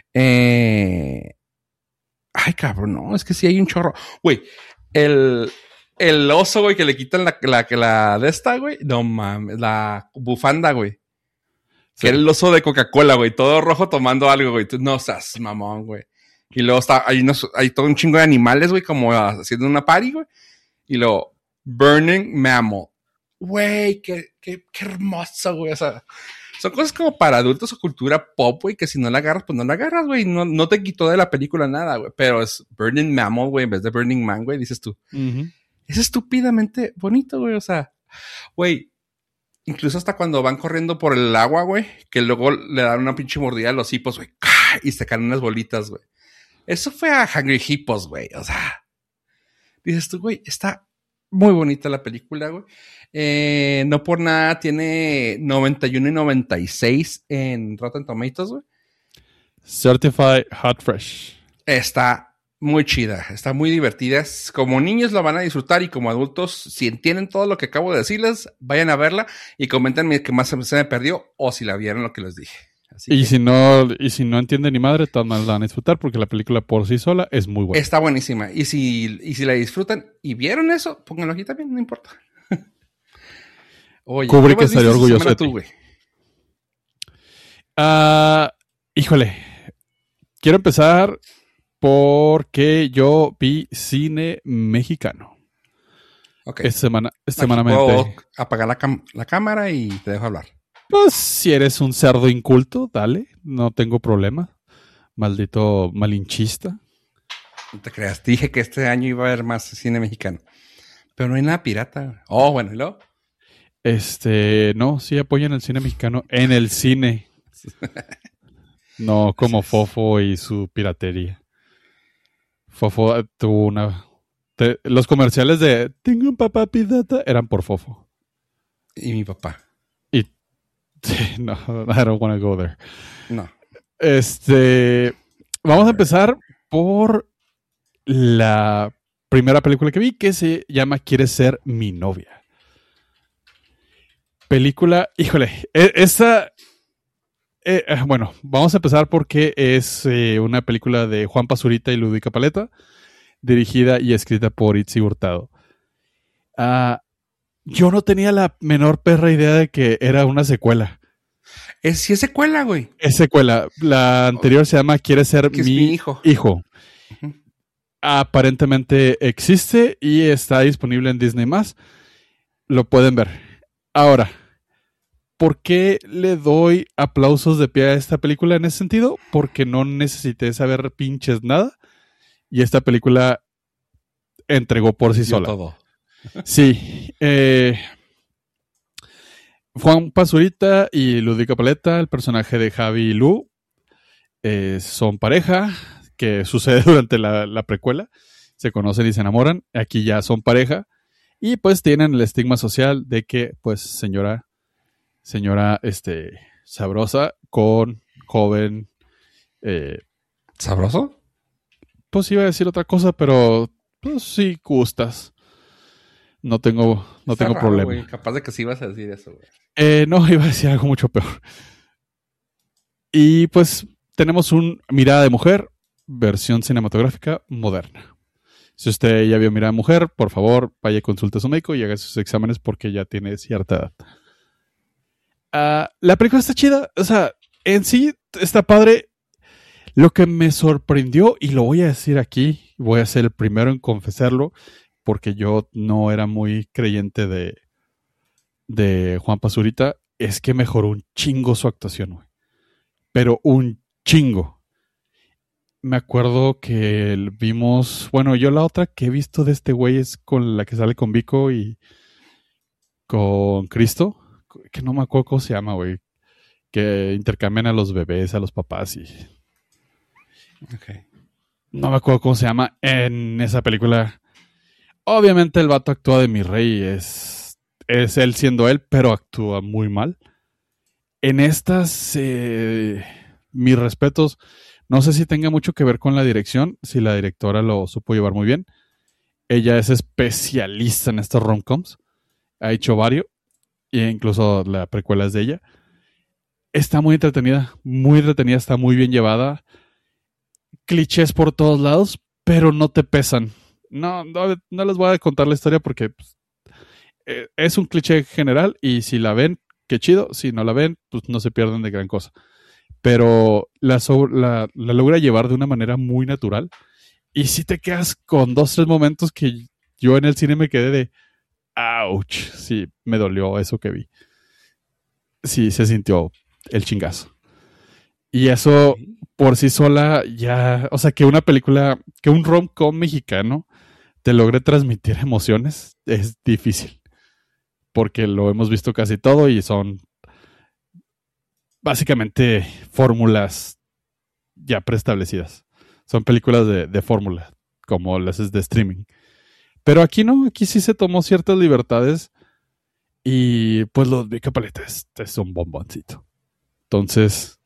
Cabrón, no, es que sí hay un chorro. Güey, el oso, güey, que le quitan la de esta, güey. No mames, la bufanda, güey. Sí. Que era el oso de Coca-Cola, güey. Todo rojo tomando algo, güey. Tú no seas mamón, güey. Y luego hay todo un chingo de animales, güey, como haciendo una party, güey. Y luego, Burning Mammal. Güey, qué hermoso, güey. O sea, son cosas como para adultos o cultura pop, güey, que si no la agarras, pues no la agarras, güey. No te quitó de la película nada, güey. Pero es Burning Mammal, güey, en vez de Burning Man, güey, dices tú. Uh-huh. Es estúpidamente bonito, güey. O sea, güey, incluso hasta cuando van corriendo por el agua, güey, que luego le dan una pinche mordida a los hipos, güey, y se caen unas bolitas, güey. Eso fue a Hungry Hippos, güey. O sea, dices tú, güey, está muy bonita la película, güey. No por nada tiene 91 y 96 en Rotten Tomatoes, güey. Certified Hot Fresh. Está muy chida, está muy divertida. Como niños la van a disfrutar y como adultos, si entienden todo lo que acabo de decirles, vayan a verla y coméntenme qué más se me perdió o si la vieron lo que les dije. Y si no entienden ni madre, todas maneras la van a disfrutar porque la película por sí sola es muy buena. Está buenísima. Y si la disfrutan y vieron eso, pónganlo aquí también, no importa. Oye, Kubrick estaría orgulloso de ti. Güey? Híjole, quiero empezar porque yo vi cine mexicano. Okay. Semanalmente. Puedo apagar la cámara y te dejo hablar. Pues si eres un cerdo inculto, dale, no tengo problema. Maldito malinchista. No te creas, te dije que este año iba a haber más cine mexicano. Pero no hay nada pirata. Oh, bueno, ¿y luego? No, sí apoyan el cine mexicano en el cine. No como Fofo y su piratería. Fofo tuvo los comerciales de Tengo un papá pirata eran por Fofo. Y mi papá. No, I don't want to go there. No. Vamos a empezar por la primera película que vi, que se llama ¿Quieres ser mi novia? Película, híjole, bueno, vamos a empezar porque es una película de Juan Pazurita y Ludovica Paleta, dirigida y escrita por Itzi Hurtado. Yo no tenía la menor perra idea de que era una secuela. Sí es secuela, güey. Es secuela. La anterior se llama ¿Quieres ser mi hijo? Uh-huh. Aparentemente existe y está disponible en Disney+. Lo pueden ver. Ahora, ¿por qué le doy aplausos de pie a esta película en ese sentido? Porque no necesité saber pinches nada y esta película entregó por sí sola. Todo. Sí. Juan Pazurita y Ludovica Paleta, el personaje de Javi y Lu, son pareja, que sucede durante la precuela. Se conocen y se enamoran. Aquí ya son pareja. Y pues tienen el estigma social de que, pues, señora sabrosa con joven. ¿Sabroso? Pues iba a decir otra cosa, pero pues sí gustas. No tengo problema. Wey. Capaz de que sí ibas a decir eso, güey. No, iba a decir algo mucho peor. Y pues tenemos un Mirada de Mujer, versión cinematográfica moderna. Si usted ya vio Mirada Mujer, por favor, vaya y consulte a su médico y haga sus exámenes porque ya tiene cierta edad. La película está chida, o sea, en sí está padre. Lo que me sorprendió, y lo voy a decir aquí, voy a ser el primero en confesarlo, porque yo no era muy creyente de Juan Pazurita, es que mejoró un chingo su actuación, güey. Pero un chingo. Me acuerdo que vimos, bueno, yo la otra que he visto de este güey es con la que sale con Vico y con Cristo, que no me acuerdo cómo se llama, güey, que intercambian a los bebés, a los papás y... Okay. No me acuerdo cómo se llama en esa película. Obviamente el vato actúa de mi rey, es él siendo él, pero actúa muy mal. En estas, mis respetos, no sé si tenga mucho que ver con la dirección, si la directora lo supo llevar muy bien. Ella es especialista en estos rom-coms, ha hecho varios, e incluso la precuela es de ella. Está muy entretenida, está muy bien llevada. Clichés por todos lados, pero no te pesan. No les voy a contar la historia porque pues, es un cliché general y si la ven, qué chido. Si no la ven, pues no se pierden de gran cosa. Pero la logra llevar de una manera muy natural y si te quedas con 2-3 momentos que yo en el cine me quedé de ouch, sí, me dolió eso que vi. Sí, se sintió el chingazo. Y eso por sí sola ya, o sea, que una película, que un rom-com mexicano te logre transmitir emociones es difícil. Porque lo hemos visto casi todo y son básicamente fórmulas ya preestablecidas. Son películas de fórmula, como las de streaming. Pero aquí no, aquí sí se tomó ciertas libertades y pues los Vica Paleta es un bomboncito. Entonces,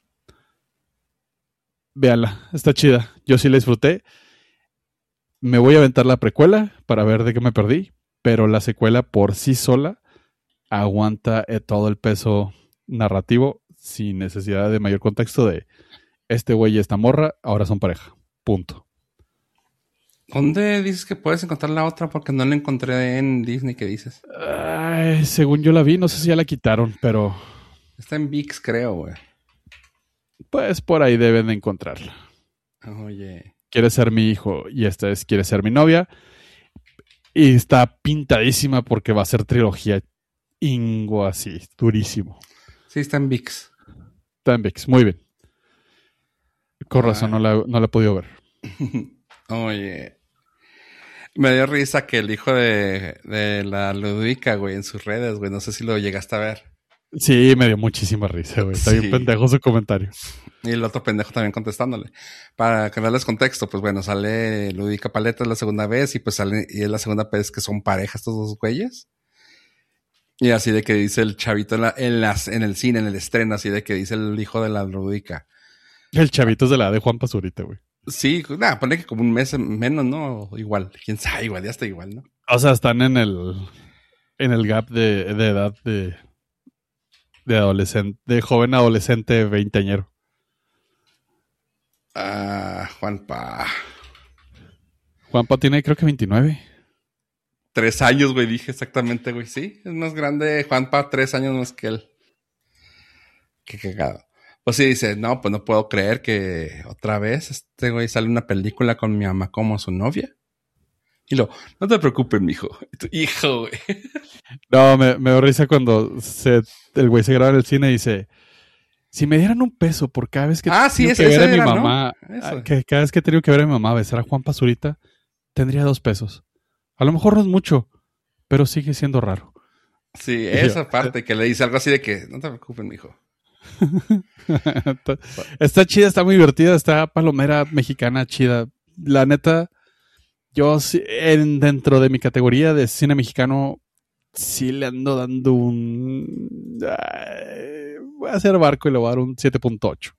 véanla, está chida. Yo sí la disfruté. Me voy a aventar la precuela para ver de qué me perdí, pero la secuela por sí sola aguanta todo el peso narrativo sin necesidad de mayor contexto de este güey y esta morra ahora son pareja. Punto. ¿Dónde dices que puedes encontrar la otra? Porque no la encontré en Disney, ¿qué dices? Ay, según yo la vi, no sé si ya la quitaron, pero... Está en ViX, creo, güey. Pues por ahí deben de encontrarla. Oye. Quiere ser mi hijo y esta es quiere ser mi novia. Y está pintadísima porque va a ser trilogía ingo así, durísimo. Sí, está en ViX. Está en ViX, muy bien. Con razón, no la he podido ver. Oye. Me dio risa que el hijo de la Ludovica, güey, en sus redes, güey, no sé si lo llegaste a ver. Sí, me dio muchísima risa, güey. Está bien pendejo su comentario. Y el otro pendejo también contestándole. Para que darles contexto, pues bueno, sale Ludovica Paleta la segunda vez y pues sale, y es la segunda vez que son parejas estos dos güeyes. Y así de que dice el chavito en el cine, en el estreno, así de que dice el hijo de la Ludovica. El chavito es de la de Juan Pazurita, güey. Sí, nada, pone que como un mes menos, ¿no? Igual, quién sabe, igual, ya está igual, ¿no? O sea, están en el gap de edad de adolescente, de joven adolescente veinteañero. Juanpa. Juanpa tiene creo que 29. 3 años, güey, dije exactamente, güey, sí. Es más grande Juanpa, 3 años más que él. Qué cagado. Pues sí, dice, no, pues no puedo creer que otra vez este güey sale una película con mi mamá como su novia. Y no te preocupes, mijo. Hijo, güey. No, me dio risa cuando el güey se graba en el cine y dice, si me dieran $1 por cada vez que tengo que ver a mi mamá, ¿no? Que cada vez que he tenido que ver a mi mamá besar a Juan Pazurita, tendría $2. A lo mejor no es mucho, pero sigue siendo raro. Sí, esa parte que le dice algo así de que, no te preocupes, mijo. Está chida, está muy divertida, está palomera mexicana chida. La neta, yo dentro de mi categoría de cine mexicano sí le ando dando un... voy a hacer barco y le voy a dar un 7.8.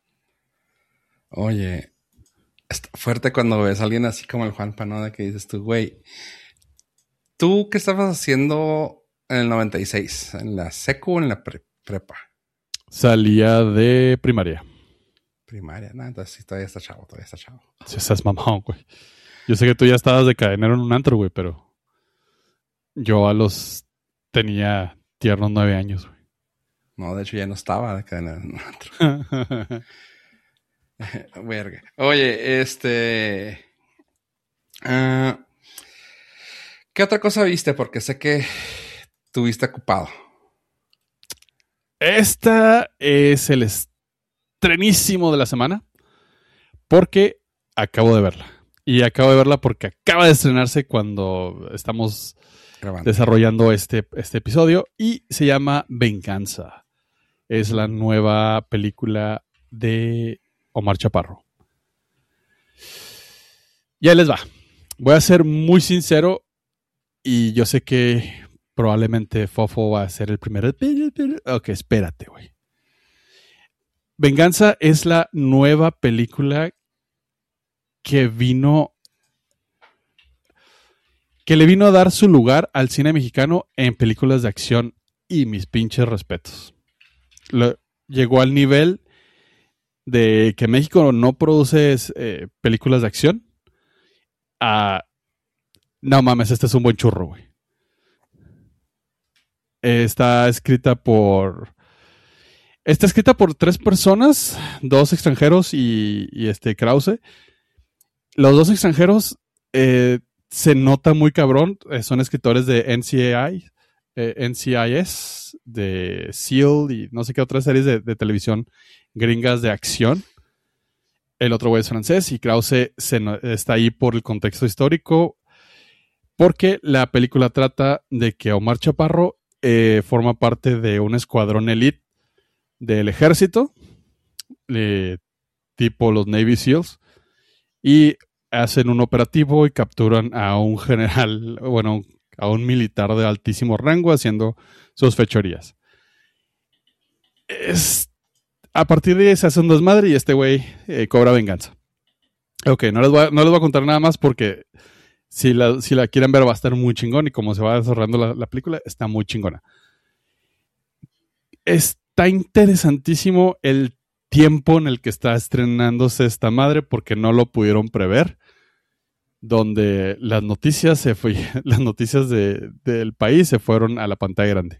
Oye, está fuerte cuando ves a alguien así como el Juanpa, ¿no? De que dices tú, güey, ¿tú qué estabas haciendo en el 96? ¿En la secu o en la prepa? Salía de primaria. Primaria, nada, entonces sí, todavía está chavo. Si estás mamón, güey. Yo sé que tú ya estabas de cadenero en un antro, güey, pero yo tenía tiernos 9 años, güey. No, de hecho ya no estaba de cadenero en un antro. Verga. Oye, ¿qué otra cosa viste? Porque sé que estuviste ocupado. Esta es el estrenísimo de la semana porque acabo de verla. Y acabo de verla porque acaba de estrenarse cuando estamos desarrollando este episodio y se llama Venganza. Es la nueva película de Omar Chaparro. Ya les va. Voy a ser muy sincero y yo sé que probablemente Fofo va a ser el primero. Ok, espérate, güey. Venganza es la nueva película que le vino a dar su lugar al cine mexicano en películas de acción y mis pinches respetos. Llegó al nivel de que México no produce películas de acción. No mames, este es un buen churro, güey. Está escrita por 3 personas, 2 extranjeros y Krause. Los 2 extranjeros se nota muy cabrón. Son escritores de NCIS, de SEAL y no sé qué otras series de televisión gringas de acción. El otro güey es francés y Krause está ahí por el contexto histórico porque la película trata de que Omar Chaparro forma parte de un escuadrón elite del ejército, tipo los Navy SEALs, y hacen un operativo y capturan a un general, bueno, a un militar de altísimo rango haciendo sus fechorías. A partir de ahí se hace un desmadre y este güey cobra venganza. Ok, no les voy a contar nada más porque si la quieren ver va a estar muy chingón y como se va desarrollando la película, está muy chingona. Está interesantísimo el tiempo en el que está estrenándose esta madre porque no lo pudieron prever. Donde las noticias del país se fueron a la pantalla grande.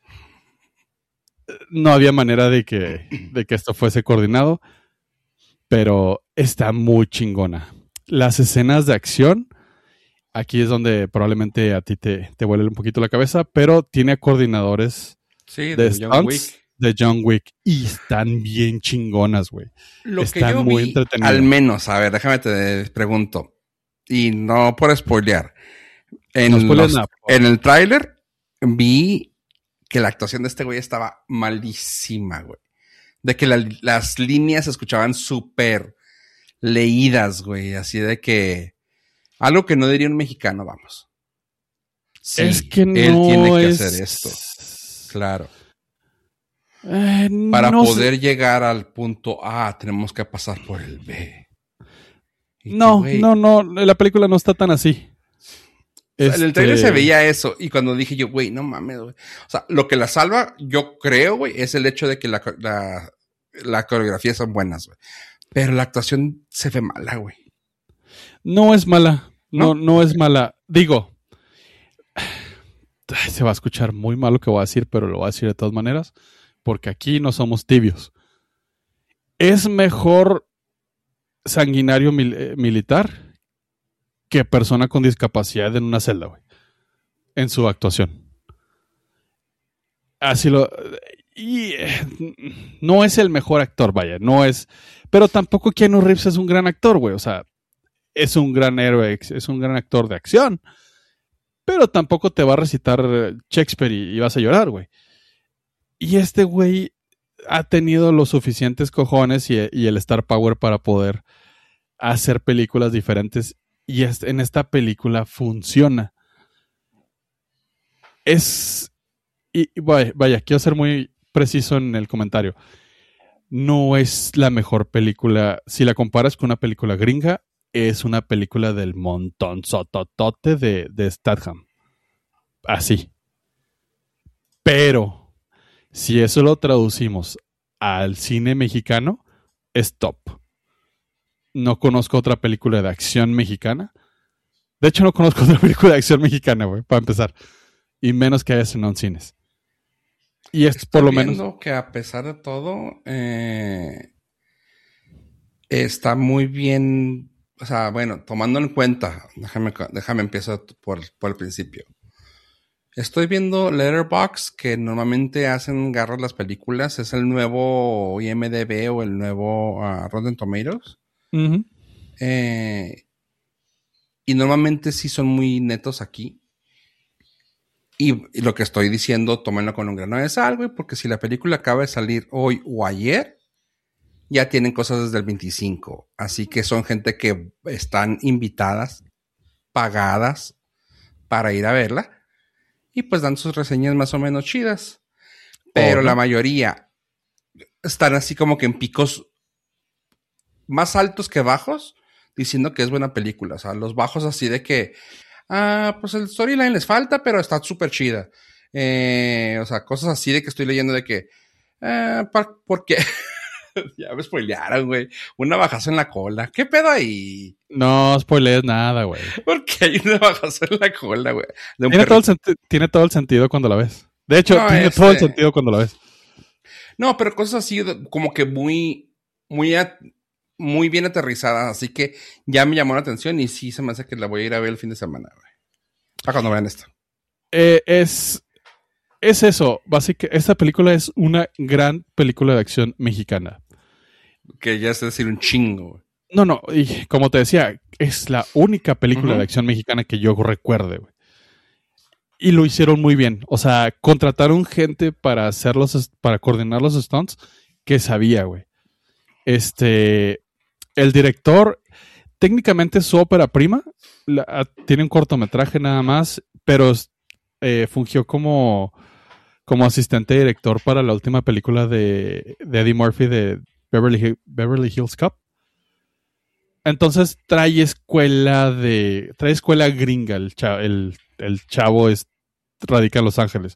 No había manera de que esto fuese coordinado, pero está muy chingona. Las escenas de acción, aquí es donde probablemente a ti te vuele un poquito la cabeza, pero tiene coordinadores de stunts de John Wick y están bien chingonas, güey. Lo están que yo muy entretenidas. Al menos, a ver, déjame te pregunto. Y no por spoilear. En el tráiler vi que la actuación de este güey estaba malísima, güey. De que las líneas se escuchaban súper leídas, güey. Así de que... Algo que no diría un mexicano, vamos. Sí, es que no él tiene que hacer esto. Claro. Para poder llegar al punto A, tenemos que pasar por el B. No, la película no está tan así. En el trailer se veía eso, y cuando dije yo, güey, no mames, güey. O sea, lo que la salva, yo creo, güey, es el hecho de que la coreografía son buenas, güey. Pero la actuación se ve mala, güey. No es mala, no es mala. Digo, se va a escuchar muy mal lo que voy a decir, pero lo voy a decir de todas maneras, porque aquí no somos tibios. Es mejor sanguinario militar que persona con discapacidad en una celda, güey. En su actuación. Así no es el mejor actor, vaya, no es. Pero tampoco Keanu Reeves es un gran actor, güey. O sea, es un gran héroe, es un gran actor de acción. Pero tampoco te va a recitar Shakespeare y vas a llorar, güey. Y este güey ha tenido los suficientes cojones y el star power para poder hacer películas diferentes. Y en esta película funciona. Vaya, quiero ser muy preciso en el comentario. No es la mejor película. Si la comparas con una película gringa, es una película del montón sototote de Statham. Así. Pero, si eso lo traducimos al cine mexicano, es top. No conozco otra película de acción mexicana De hecho, no conozco otra película de acción mexicana, güey, para empezar. Y menos que haya estrenado en cines. Y es por lo menos... Estoy viendo que a pesar de todo, está muy bien. O sea, bueno, tomando en cuenta, déjame empezar por el principio. Estoy viendo Letterboxd, que normalmente hacen garras las películas. Es el nuevo IMDb o el nuevo Rotten Tomatoes. Uh-huh. Y normalmente sí son muy netos aquí. Y lo que estoy diciendo, tómenlo con un grano de sal, güey, porque si la película acaba de salir hoy o ayer, ya tienen cosas desde el 25. Así que son gente que están invitadas, pagadas para ir a verla. Y pues dan sus reseñas más o menos chidas. Pero la mayoría están así como que en picos más altos que bajos, diciendo que es buena película. O sea, los bajos así de que, pues el storyline les falta, pero está súper chida. O sea, cosas así de que estoy leyendo de que, ¿por qué? Ya me spoilearon, güey. Una bajazo en la cola. ¿Qué pedo ahí? No spoilees nada, güey. ¿Por qué hay una bajazo en la cola, güey? Tiene todo el sentido cuando la ves. De hecho, No, tiene todo el sentido cuando la ves. No, pero cosas así como que muy bien aterrizadas. Así que ya me llamó la atención y sí se me hace que la voy a ir a ver el fin de semana, güey. Para cuando vean esto. Es eso. Básicamente, esta película es una gran película de acción mexicana. Que ya es decir un chingo, güey. No, y como te decía, es la única película de acción mexicana que yo recuerde, güey. Y lo hicieron muy bien. O sea, contrataron gente para para coordinar los stunts que sabía, güey. El director, técnicamente es su ópera prima. Tiene un cortometraje nada más, pero fungió como asistente director para la última película de Eddie Murphy de Beverly Hills Cop. Entonces trae escuela gringa. El chavo radica en Los Ángeles.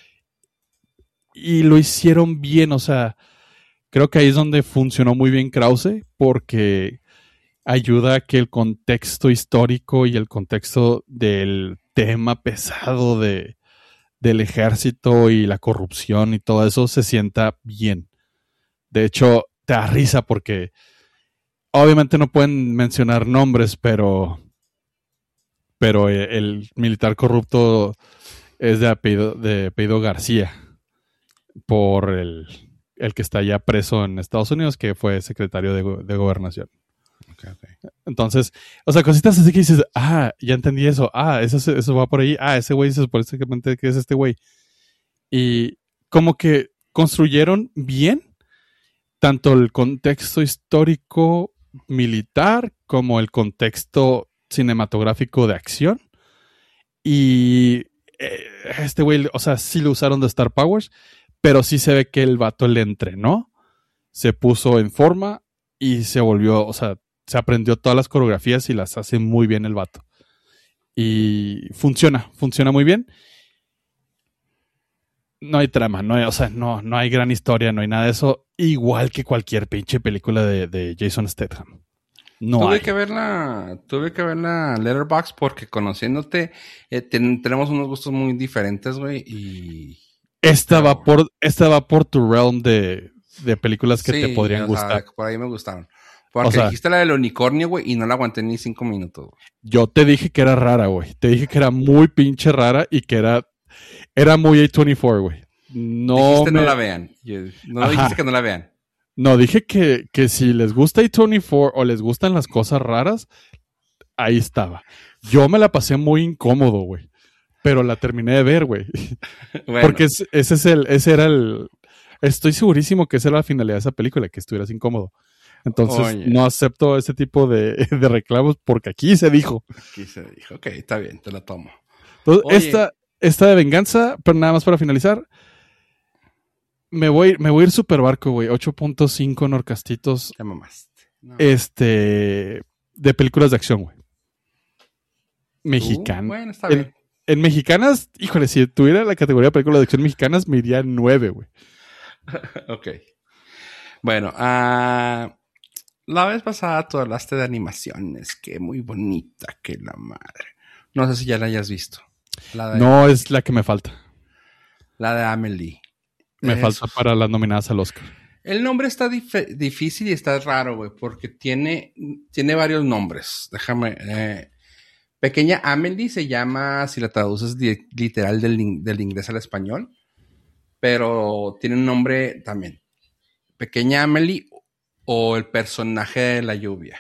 Y lo hicieron bien, o sea, creo que ahí es donde funcionó muy bien Krause, porque ayuda a que el contexto histórico y el contexto del tema pesado del ejército y la corrupción y todo eso se sienta bien. De hecho, te da risa porque obviamente no pueden mencionar nombres, pero el militar corrupto es de apellido García, por el que está ya preso en Estados Unidos, que fue secretario de Gobernación. Okay. Entonces, o sea, cositas así que dices, ya entendí eso, eso va por ahí, ese güey se supone que es este güey. Y como que construyeron bien tanto el contexto histórico militar como el contexto cinematográfico de acción. Y este güey, o sea, sí lo usaron de Star Powers, pero sí se ve que el vato le entrenó, se puso en forma y se volvió, o sea, se aprendió todas las coreografías y las hace muy bien el vato. Y funciona muy bien. No hay trama, no hay gran historia, no hay nada de eso. Igual que cualquier pinche película de Jason Statham. Tuve que verla Letterboxd porque conociéndote tenemos unos gustos muy diferentes, güey, y esta va por tu realm de películas que te podrían gustar. Sea, por ahí me gustaron. Porque dijiste la del unicornio, güey, y no la aguanté ni 5 minutos, güey. Yo te dije que era rara, güey. Te dije que era muy pinche rara y que era muy A24, güey. No la vean. Dijiste que no la vean. No, dije que si les gusta A24 o les gustan las cosas raras, ahí estaba. Yo me la pasé muy incómodo, güey. Pero la terminé de ver, güey. Bueno. Porque ese era el... Estoy segurísimo que esa era la finalidad de esa película, que estuvieras incómodo. Entonces, no acepto ese tipo de reclamos porque aquí se dijo. Aquí se dijo. Ok, está bien, te la tomo. Entonces, esta de venganza, pero nada más para finalizar, me voy a ir super barco, güey. 8.5 Norcastitos. Ya mamaste. No. De películas de acción, güey. Mexicano. Bueno, está bien. En mexicanas, híjole, si tuviera la categoría de películas de acción mexicanas, me iría 9, güey. Ok. Bueno, la vez pasada tú hablaste de animaciones, que muy bonita, que la madre. No sé si ya la hayas visto. No es la que me falta. La de Amelie. Me falta para las nominadas al Oscar. El nombre está difícil y está raro, güey, porque tiene varios nombres. Déjame... Pequeña Amelie se llama, si la traduces literal del inglés al español, pero tiene un nombre también. Pequeña Amelie o el personaje de la lluvia.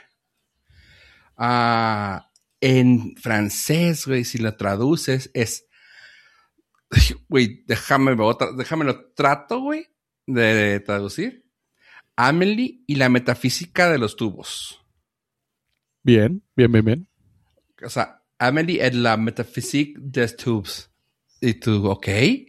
En francés, güey, si la traduces es... Güey, déjame lo trato, güey, de traducir. Amelie y la metafísica de los tubos. Bien. O sea, Amelie et la métaphysique des tubes. Y tú, ok.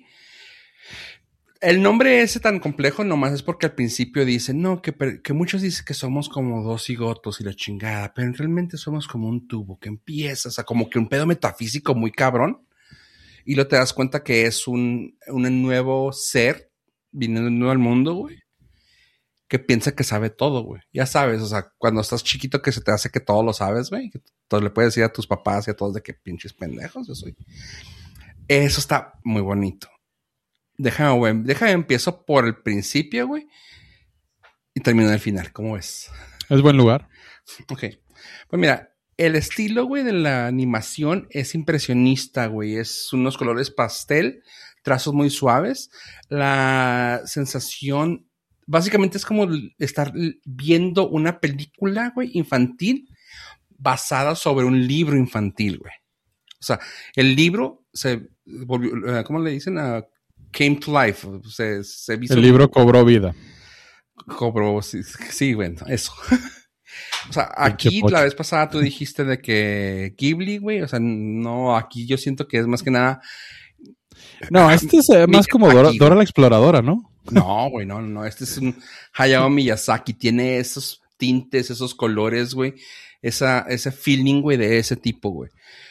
El nombre ese tan complejo nomás es porque al principio dicen, no, que muchos dicen que somos como dos cigotos y la chingada, pero realmente somos como un tubo que empieza, o sea, como que un pedo metafísico muy cabrón. Y luego te das cuenta que es un nuevo ser viniendo al mundo, güey, que piensa que sabe todo, güey. Ya sabes, o sea, cuando estás chiquito que se te hace que todo lo sabes, güey, que todo le puedes decir a tus papás y a todos de que pinches pendejos yo soy. Eso está muy bonito. Déjame empiezo por el principio, güey, y termino al final. ¿Cómo ves? Es buen lugar. Ok. Pues mira, el estilo, güey, de la animación es impresionista, güey. Es unos colores pastel, trazos muy suaves. La sensación, básicamente es como estar viendo una película, güey, infantil, basada sobre un libro infantil, güey. O sea, el libro se volvió, ¿cómo le dicen? Came to life. Se hizo el libro cobró vida. Cobró, sí, bueno, eso. O sea, aquí la vez pasada tú dijiste de que Ghibli, güey, o sea, no, aquí yo siento que es más que nada... No, este es más como Dora la Exploradora, ¿no? No, güey, no, este es un Hayao Miyazaki, tiene esos tintes, esos colores, güey, ese feeling, güey, de ese tipo, güey.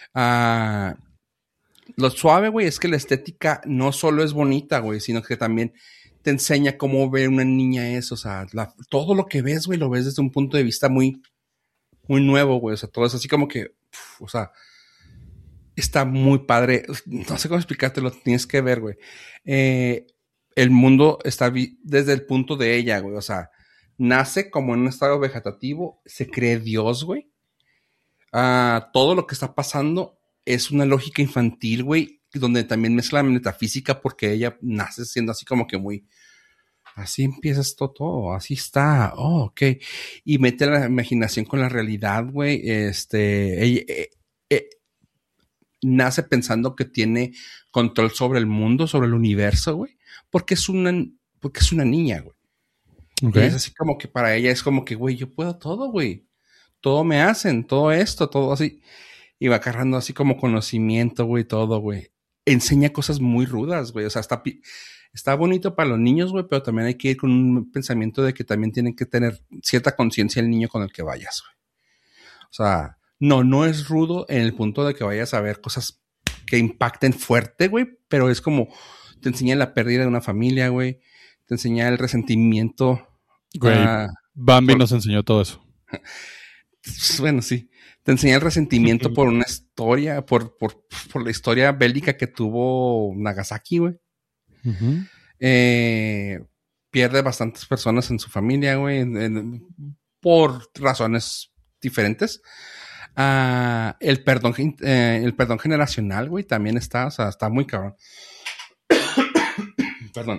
Lo suave, güey, es que la estética no solo es bonita, güey, sino que también te enseña cómo ver una niña eso, o sea, todo lo que ves, güey, lo ves desde un punto de vista muy, muy nuevo, güey, o sea, todo es así como que, o sea, está muy padre, no sé cómo explicártelo, tienes que ver, güey. El mundo está desde el punto de ella, güey, o sea, nace como en un estado vegetativo, se cree Dios, güey. Todo lo que está pasando es una lógica infantil, güey, donde también mezcla la metafísica porque ella nace siendo así como que muy... Así empieza esto todo, así está, oh, ok. Y mete la imaginación con la realidad, güey. Nace pensando que tiene control sobre el mundo, sobre el universo, güey. Porque es una niña, güey. Okay. Y es así como que para ella es como que, güey, yo puedo todo, güey. Todo me hacen, todo esto, todo así. Y va agarrando así como conocimiento, güey, todo, güey. Enseña cosas muy rudas, güey. O sea, está bonito para los niños, güey, pero también hay que ir con un pensamiento de que también tienen que tener cierta conciencia el niño con el que vayas, güey. O sea, no es rudo en el punto de que vayas a ver cosas que impacten fuerte, güey, pero es como te enseña la pérdida de una familia, güey. Te enseña el resentimiento. Güey, Bambi nos enseñó todo eso. Bueno, sí. Te enseña el resentimiento por una historia, por la historia bélica que tuvo Nagasaki, güey. Uh-huh. Pierde bastantes personas en su familia, güey, por razones diferentes. El perdón generacional, güey, también está, o sea, está muy cabrón. Perdón.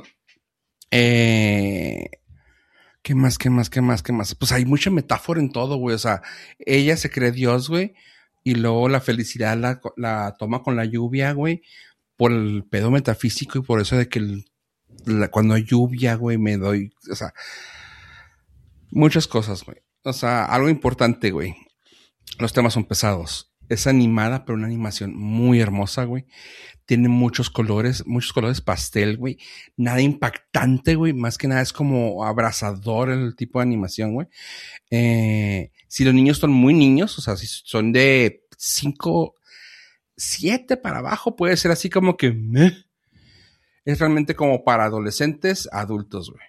¿Qué más? Pues hay mucha metáfora en todo, güey. O sea, ella se cree Dios, güey. Y luego la felicidad la toma con la lluvia, güey. Por el pedo metafísico y por eso de que cuando hay lluvia, güey, me doy... O sea, muchas cosas, güey. O sea, algo importante, güey. Los temas son pesados. Es animada, pero una animación muy hermosa, güey. Tiene muchos colores pastel, güey. Nada impactante, güey. Más que nada es como abrazador el tipo de animación, güey. Si los niños son muy niños, o sea, si son de 5, 7 para abajo, puede ser así como que... Es realmente como para adolescentes, adultos, güey.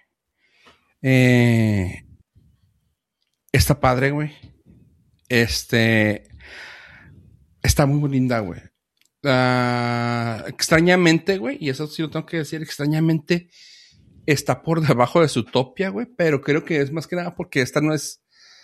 Está padre, güey. Está muy linda, güey. Extrañamente, güey, y eso sí lo tengo que decir, extrañamente está por debajo de Zootopia, güey, pero creo que es más que nada porque esta no es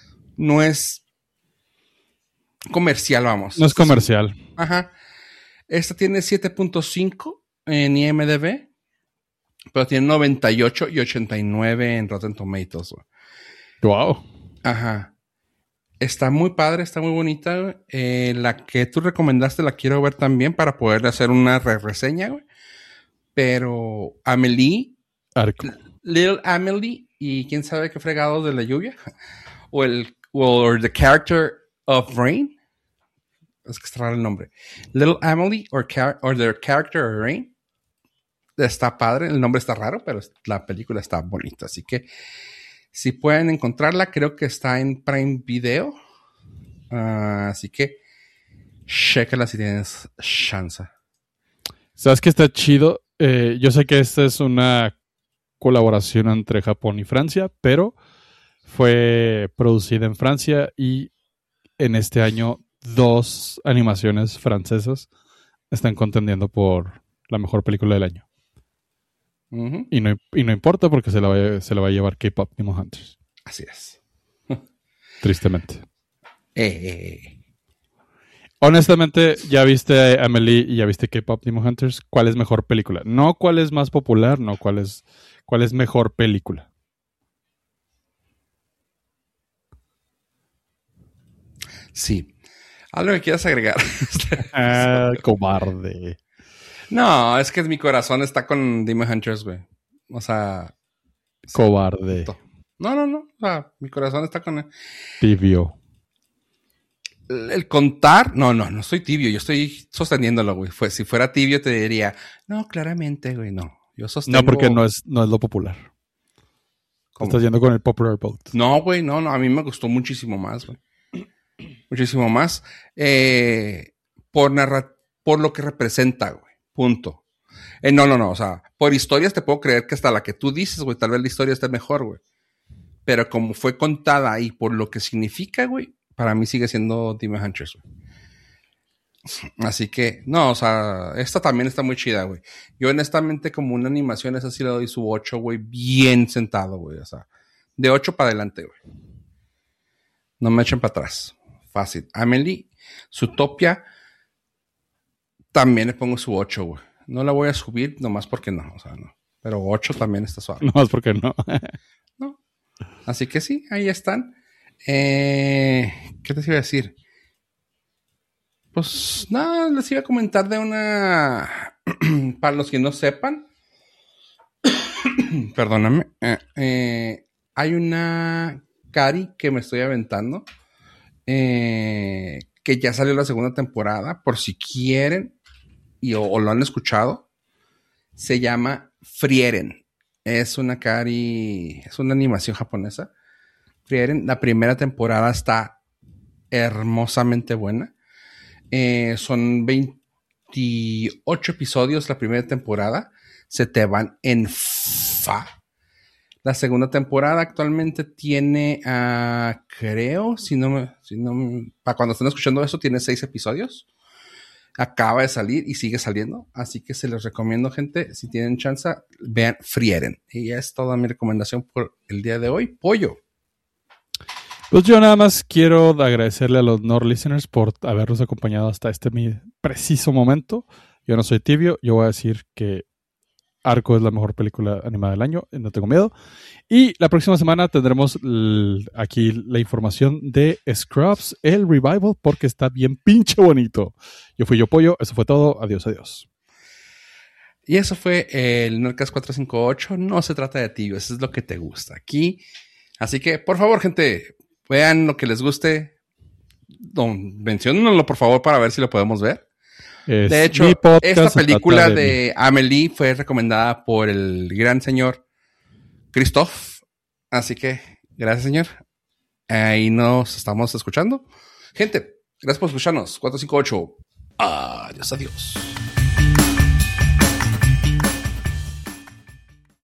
comercial, vamos. No es comercial. Ajá. Esta tiene 7.5 en IMDb, pero tiene 98 y 89 en Rotten Tomatoes, güey. Wow. Ajá. Está muy padre, está muy bonita, güey. La que tú recomendaste la quiero ver también para poder hacer una reseña, güey. Pero Amelie, Little Amelie y quién sabe qué fregado de la lluvia, o The Character of Rain, es que está raro el nombre. Little Amelie or The Character of Rain. Está padre, el nombre está raro, pero la película está bonita. Así que si pueden encontrarla, creo que está en Prime Video. Así que chécala si tienes chance. ¿Sabes qué está chido? Yo sé que esta es una colaboración entre Japón y Francia, pero fue producida en Francia y en este año 2 animaciones francesas están contendiendo por la mejor película del año. Uh-huh. Y no importa porque se la va a llevar K-Pop Demon Hunters. Así es. Tristemente. Honestamente, ya viste Amelie y ya viste K-Pop Demon Hunters. ¿Cuál es mejor película? No cuál es más popular, no cuál es mejor película. Sí. ¿Algo que quieras agregar? Cobarde. No, es que mi corazón está con Demon Hunters, güey. O sea... Cobarde. No. O sea, mi corazón está con... Tibio. El contar... No soy tibio. Yo estoy sosteniéndolo, güey. Si fuera tibio te diría... No, claramente, güey, no. Yo sostengo... No, porque no es lo popular. ¿Cómo? Estás yendo con el popular vote. No, güey, no. A mí me gustó muchísimo más, güey. Muchísimo más. Por lo que representa, güey. Punto. No. O sea, por historias te puedo creer que hasta la que tú dices, güey, tal vez la historia esté mejor, güey. Pero como fue contada y por lo que significa, güey, para mí sigue siendo Demon Hunters, güey. Así que, no, o sea, esta también está muy chida, güey. Yo honestamente como una animación, esa sí le doy su 8, güey, bien sentado, güey. O sea, de 8 para adelante, güey. No me echen para atrás. Fácil. Amelie, Zootopia, también le pongo su 8, güey. No la voy a subir nomás porque no, o sea, no. Pero 8 también está suave. Nomás porque no. No. Así que sí, ahí están. ¿Qué te iba a decir? Pues nada, les iba a comentar de una... Para los que no sepan. Perdóname. Hay una Cari que me estoy aventando. Que ya salió la segunda temporada. Por si quieren o lo han escuchado. Se llama Frieren. Es una animación japonesa. Frieren, la primera temporada está hermosamente buena. Son 28 episodios la primera temporada. Se te van en fa. La segunda temporada actualmente tiene, creo, para cuando estén escuchando eso, tiene 6 episodios. Acaba de salir y sigue saliendo. Así que se los recomiendo, gente. Si tienen chance, vean Frieren. Y ya es toda mi recomendación por el día de hoy. Pollo. Pues yo nada más quiero agradecerle a los Nord Listeners por habernos acompañado hasta este preciso momento. Yo no soy tibio. Yo voy a decir que Arco es la mejor película animada del año. No tengo miedo. Y la próxima semana tendremos aquí la información de Scrubs, el revival, porque está bien pinche bonito. Yo fui Yo Pollo. Eso fue todo. Adiós. Y eso fue el Nerdcast 458. No se trata de ti. Eso es lo que te gusta aquí. Así que, por favor, gente, vean lo que les guste. Menciónenlo, por favor, para ver si lo podemos ver. De hecho, esta película de Amelie fue recomendada por el gran señor Christoph. Así que, gracias, señor. Ahí nos estamos escuchando. Gente, gracias por escucharnos. 458. Adiós.